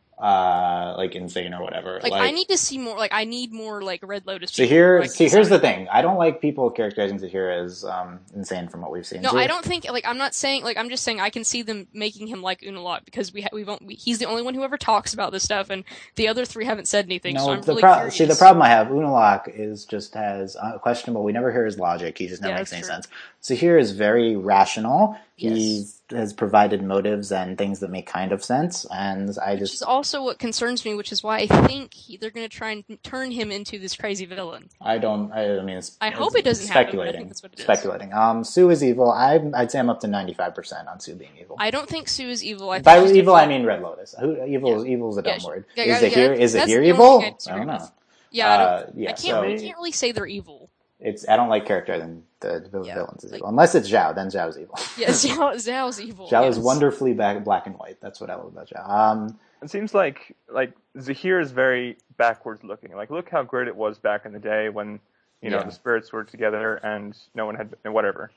insane or whatever. I need to see more. I need more Red Lotus. Zahir. Here's the thing. I don't like people characterizing Zahir as insane from what we've seen. No, I don't think. I'm not saying. I'm just saying I can see them making him like Unalaq, because he's the only one who ever talks about this stuff, and the other 3 haven't said anything. No, so I'm really curious. See, the problem I have, Unalaq is just has questionable. We never hear his logic. He just never makes any sense. Zahir is very rational. He has provided motives and things that make kind of sense, and which is also what concerns me, which is why I think they're going to try and turn him into this crazy villain. I hope it doesn't happen. I think that's what it is. Speculating. Sue is evil. I'd say I'm up to 95% on Sue being evil. I don't think Sue is evil. By evil, I mean Red Lotus. Evil is a dumb word. Is Zahir evil? I don't know. Yeah, I so can't really say they're evil. I don't like character than the villains is like- evil. Unless it's Zhao, then Zhao's evil. Yeah, Zhao's evil. Zhao yes. is wonderfully black and white. That's what I love about Zhao. It seems like Zahir is very backwards looking. Like, look how great it was back in the day when, the spirits were together and no one had whatever.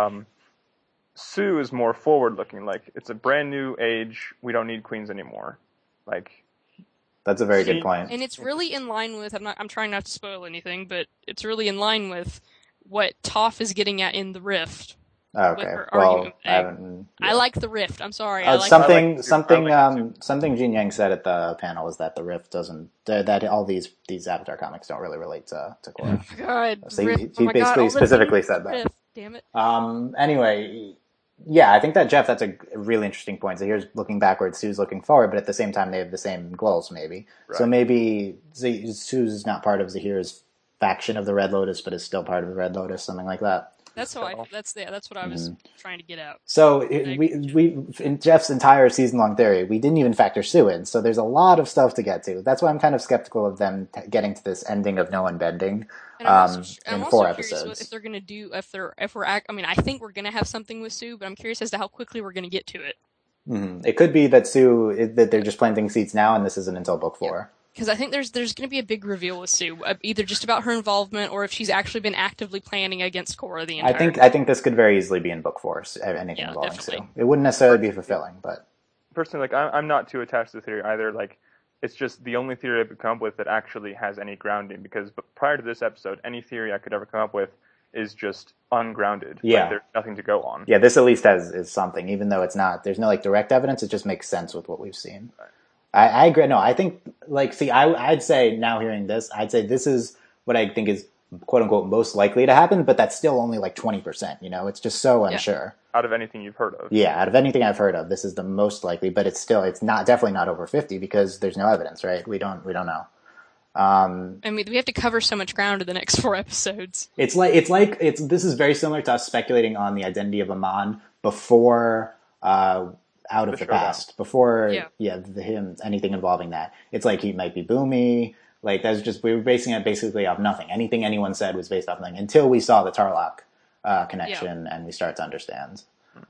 Sue is more forward looking. Like, it's a brand new age. We don't need queens anymore. Like, that's a very good point. And it's really in line with. I'm trying not to spoil anything, but it's really in line with what Toph is getting at in the Rift. Okay. Well, I like the Rift. I'm sorry. Something Jin Yang said at the panel is that the Rift doesn't. That all these Avatar comics don't really relate to Korra. Oh, God, so Rift. he basically specifically said that. Rift. Damn it. Anyway, yeah, I think that Jeff, that's a really interesting point. So here's looking backwards, Sue's looking forward, but at the same time they have the same goals, maybe. Right. So maybe Sue's not part of Zahir's faction of the Red Lotus, but is still part of the Red Lotus, something like that. That's what I was trying to get out. So we in Jeff's entire season-long theory, we didn't even factor Sue in. So there's a lot of stuff to get to. That's why I'm kind of skeptical of them getting to this ending of no one bending in 4 episodes. If they're going to do, I think we're going to have something with Sue, but I'm curious as to how quickly we're going to get to it. Mm-hmm. It could be that that they're just planting seeds now, and this isn't until book 4. Because I think there's going to be a big reveal with Sue, either just about her involvement or if she's actually been actively planning against Korra the entire time. I think this could very easily be in book 4, anything involving definitely. Sue. It wouldn't necessarily be fulfilling, but... Personally, I'm not too attached to the theory either. Like, it's just the only theory I've come up with that actually has any grounding, because prior to this episode, any theory I could ever come up with is just ungrounded. Yeah. Like, there's nothing to go on. Yeah, this at least is something, even though it's not... There's no direct evidence, it just makes sense with what we've seen. Right. I agree. No, I think, I'd say, now hearing this, I'd say this is what I think is, quote-unquote, most likely to happen, but that's still only 20%, It's just so unsure. Out of anything you've heard of. Yeah, out of anything I've heard of, this is the most likely, but it's definitely not over 50 because there's no evidence, right? We don't know. We have to cover so much ground in the next 4 episodes. This is very similar to us speculating on the identity of Amon before, Out of the Past, before anything involving that. It's like he might be Boomy. Like, we were basing it basically off nothing. Anything anyone said was based off nothing until we saw the Tarlok connection and we start to understand.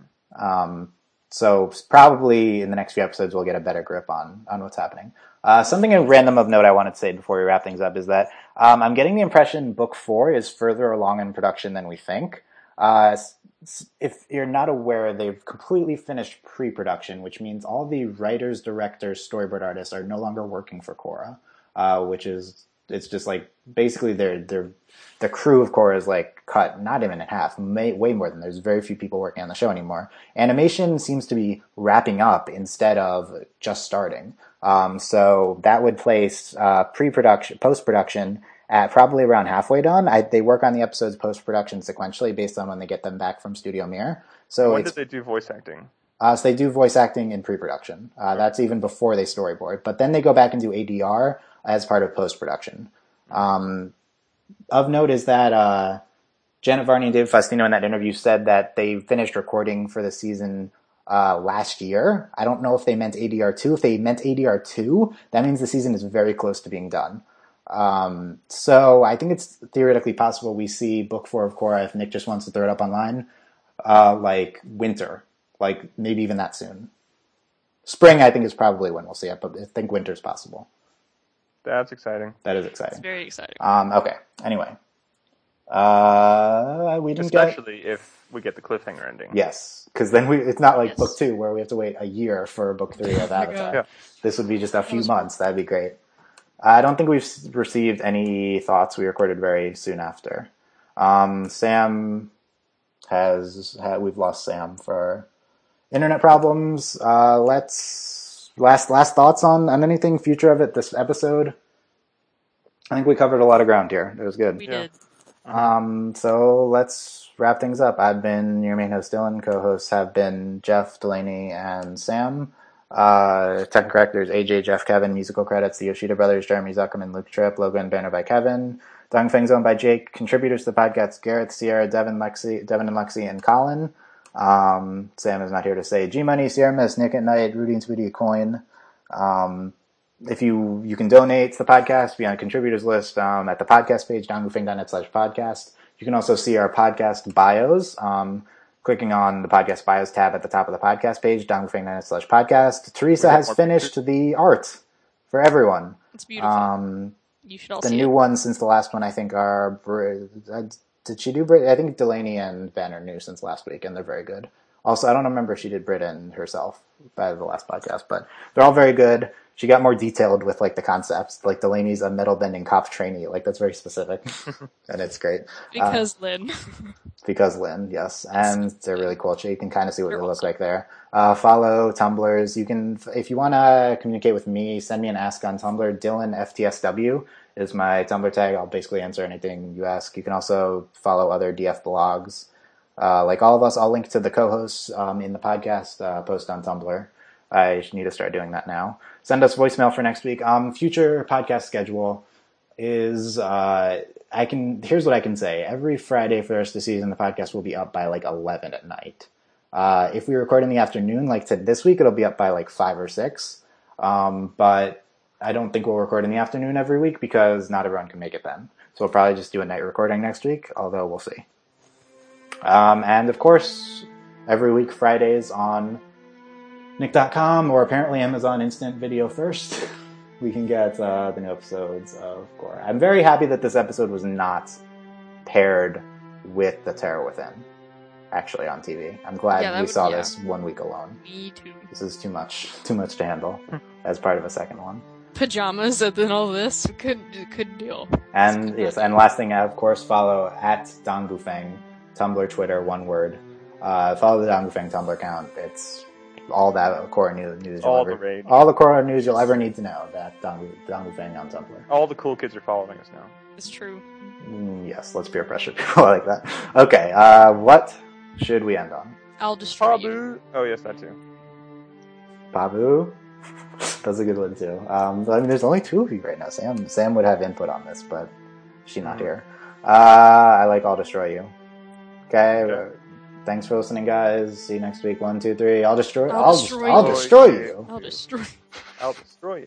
So probably in the next few episodes we'll get a better grip on what's happening. Something random of note I wanted to say before we wrap things up is that I'm getting the impression book 4 is further along in production than we think. If you're not aware, they've completely finished pre-production, which means all the writers, directors, storyboard artists are no longer working for Korra, it's just like basically the crew of Korra is cut not even in half, way more than. There's very few people working on the show anymore. Animation seems to be wrapping up instead of just starting. So that would place post-production at probably around halfway done. They work on the episodes post-production sequentially based on when they get them back from Studio Mir. So when did they do voice acting? So they do voice acting in pre-production. That's even before they storyboard. But then they go back and do ADR as part of post-production. Of note is that Janet Varney and David Faustino in that interview said that they finished recording for the season last year. I don't know if they meant ADR 2. If they meant ADR 2, that means the season is very close to being done. So I think it's theoretically possible we see book 4 of Korra, if Nick just wants to throw it up online, winter, maybe even that soon. Spring, I think, is probably when we'll see it, but I think winter's possible. That's exciting. That is exciting. It's very exciting. Okay. Anyway, we didn't especially if we get the cliffhanger ending. Yes, because then it's not like book 2 where we have to wait a year for book 3 of Avatar. Yeah. This would be just a few months. That'd be great. I don't think we've received any thoughts. We recorded very soon after. Sam we've lost Sam for internet problems. Last thoughts on anything future of it this episode. I think we covered a lot of ground here. It was good. We did. So let's wrap things up. I've been your main host, Dylan. Co-hosts have been Jeff, Delaney, and Sam. Technical directors AJ, Jeff, Kevin. Musical credits: the Yoshida Brothers, Jeremy Zuckerman, Luke Tripp. Logo and banner by Kevin. Dongfeng's owned by Jake. Contributors to the podcast: Garrett, Sierra, Devin and Lexi, and Colin. Sam is not here to say G Money, Sierra Miss, Nick at Night, Rudy and Sweetie Coin. if you can donate to the podcast, be on a contributors list at the podcast page, dongufeng.net/podcast. You can also see our podcast bios. Clicking on the podcast bios tab at the top of the podcast page, dongufeng.net/podcast. Teresa has finished the art for everyone. It's beautiful. You should all see the new it. ones since the last one, I think, are... Did she do Brit? I think Delaney and Ben are new since last week, and they're very good. Also, I don't remember if she did Britain herself by the last podcast, but they're all very good. She got more detailed with like the concepts. Like Delaney's a metal bending cop trainee. Like that's very specific, and it's great. Because Lynn. Because Lynn, yes, and they're really cool. So you can kind of see what they look like there. Follow Tumblrs. You can, if you want to communicate with me, send me an ask on Tumblr. Dylan FTSW is my Tumblr tag. I'll basically answer anything you ask. You can also follow other DF blogs. Like all of us, I'll link to the co-hosts in the podcast post on Tumblr. I need to start doing that now. Send us voicemail for next week. Future podcast schedule is here's what I can say. Every Friday for the rest of the season, the podcast will be up by like 11 at night. If we record in the afternoon, like this week, it'll be up by like 5 or 6. But I don't think we'll record in the afternoon every week because not everyone can make it then. So we'll probably just do a night recording next week, although we'll see. And of course, every week Fridays on Nick.com or apparently Amazon Instant Video first, we can get the new episodes of Korra. I'm very happy that this episode was not paired with The Terror Within, actually, on TV. I'm glad we saw this 1 week alone. Me too. This is too much to handle as part of a second one. Pajamas and then all this, couldn't deal. And yes, and last thing, of course, follow at Dong Gufeng, Tumblr, Twitter, one word. Follow the Dong Gufeng Tumblr account. It's all that Korra news all the Korra news you'll ever need to know. That Dong Gufeng on Tumblr. All the cool kids are following us now. It's true. Yes, let's peer pressure people like that. Okay, what should we end on? I'll destroy you. Oh yes, that too. Babu? That's a good one too. But, I mean, there's only 2 of you right now. Sam would have input on this, but she's not here. I like I'll destroy you. Okay. Thanks for listening, guys. See you next week. 1, 2, 3. I'll destroy you. I'll destroy you. I'll destroy you.